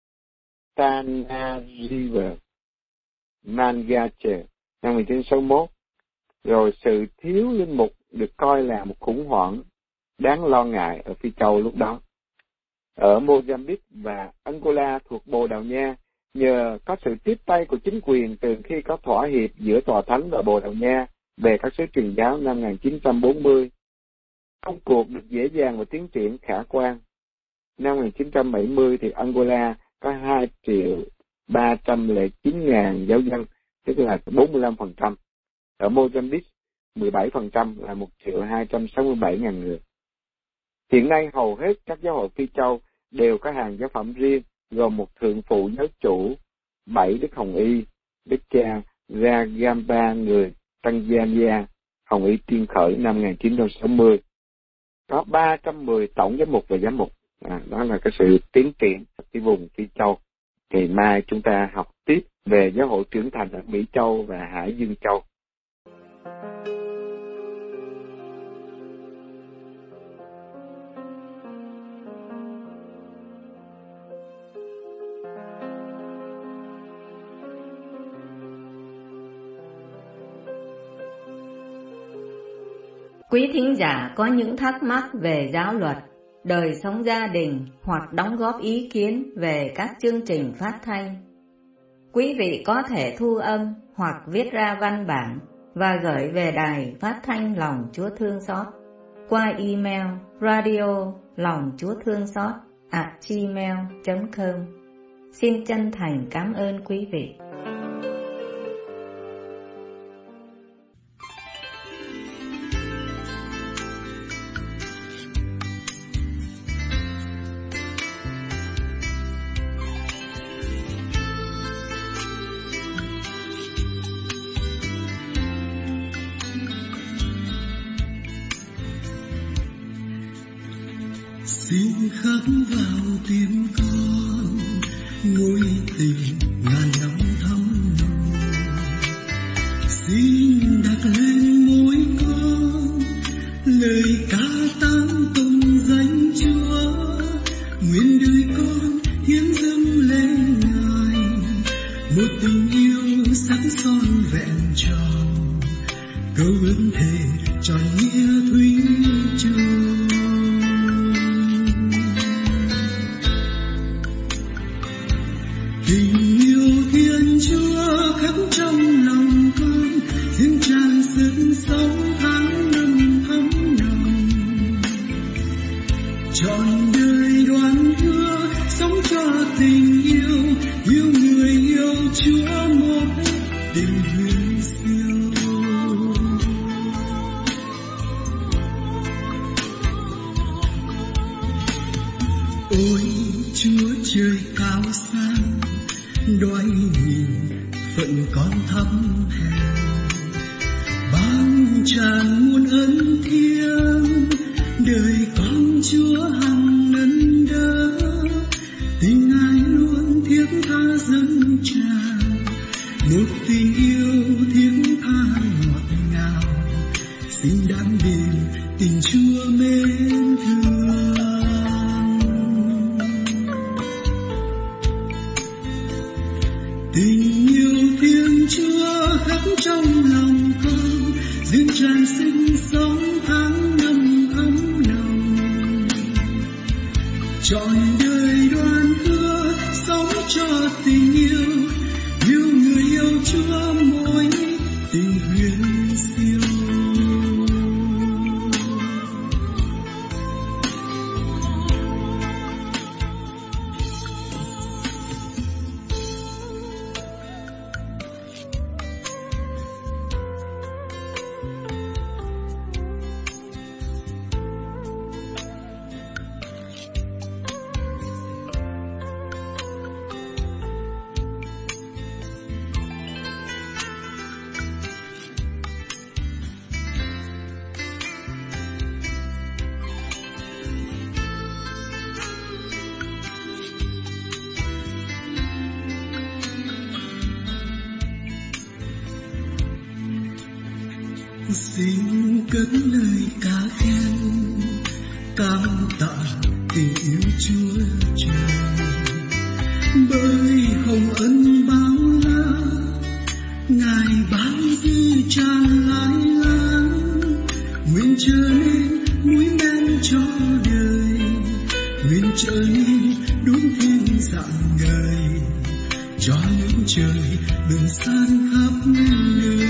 Tanariver, Mangache năm một nghìn chín trăm sáu mươi mốt. Rồi sự thiếu linh mục được coi là một khủng hoảng đáng lo ngại ở Phi Châu lúc đó. Ở Mozambique và Angola thuộc Bồ Đào Nha, nhờ có sự tiếp tay của chính quyền từ khi có thỏa hiệp giữa Tòa Thánh và Bồ Đào Nha về các sứ truyền giáo năm một nghìn chín trăm bốn mươi, công cuộc được dễ dàng và tiến triển khả quan. Năm một nghìn chín trăm bảy mươi thì Angola có hai triệu ba trăm lẻ chín ngàn giáo dân, tức là bốn mươi lăm phần trăm. Ở Mozambique, mười bảy phần trăm là một triệu hai trăm sáu mươi bảy ngàn người. Hiện nay hầu hết các giáo hội Phi Châu đều có hàng giáo phẩm riêng, gồm một thượng phụ giáo chủ, bảy Đức Hồng Y, Đức cha Ragamba người Tanzania, Hồng Y Tiên Khởi năm một nghìn chín trăm sáu mươi. Có ba trăm mười tổng giám mục và giám mục. À, đó là cái sự tiến triển cái vùng Phi Châu. Thì mai chúng ta học tiếp về giáo hội trưởng thành ở Mỹ Châu và Hải Dương Châu. Quý thính giả có những thắc mắc về giáo luật, đời sống gia đình hoặc đóng góp ý kiến về các chương trình phát thanh, quý vị có thể thu âm hoặc viết ra văn bản và gửi về đài phát thanh Lòng Chúa Thương Xót qua email radio lòng chúa thương xót a gmail chấm com. Xin chân thành cảm ơn quý vị. Xin khắc vào tim con mối tình ngàn năm thắm nồng, xin đặt lên môi con lời ca tán tụng danh Chúa, nguyện đời con hiến dâng lên Ngài một tình yêu sắc son vẹn tròn, câu ước thề tròn nghĩa thủy chung. Tình yêu Thiên Chúa khắc trong lòng con, riêng tràn sức sống tháng năm ấm nồng. Trọn đời đoàn hứa sống cho tình yêu, yêu người yêu Chúa một tình huyền siêu. Ôi Chúa trời cao sang, đoái nhìn phận con thắm hèn, bao tràn muôn ân thiêng, đời con Chúa hằng nâng đỡ, tình Ngài luôn thiết tha dâng tràn, một tình yêu thiết tha ngọt ngào, xin đắm đêm tình Chúa mến thương. Tình yêu Thiên Chúa khắc trong lòng con, riêng tràn sinh sống tháng năm ấm nồng. Trọn đời đoàn hứa sống cho tình yêu, yêu người yêu Chúa mỗi tình huyền siêu. Xin cất lời ca khen cảm tạ tình yêu Chúa Trời, bởi hồng ân bao la Ngài ban dư tràn lai lan, nguyện trở nên muối men cho đời, nguyện trở nên đúng thiên dạng ngời, cho những trời bừng san khắp nơi.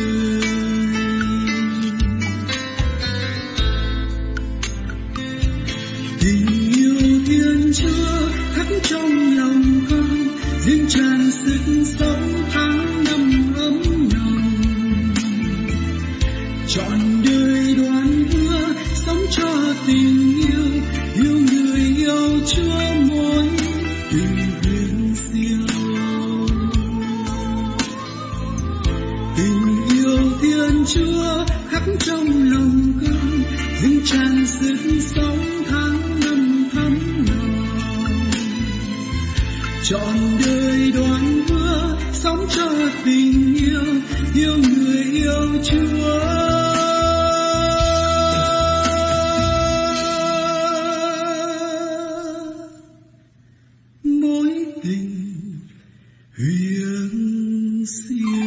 Chúa khắc trong lòng con, riêng tràn sức sống tháng năm ấm nồng. Trọn đời đoàn hứa sống cho tình yêu, yêu người yêu Chúa mỗi tình huyền siêu. Chúa khắc trong lòng con, dâng tràn sức sống tháng năm thắm lòng. Trọn đời đoàn bước sống cho tình yêu, yêu người yêu Chúa. Mối tình huyền diệu.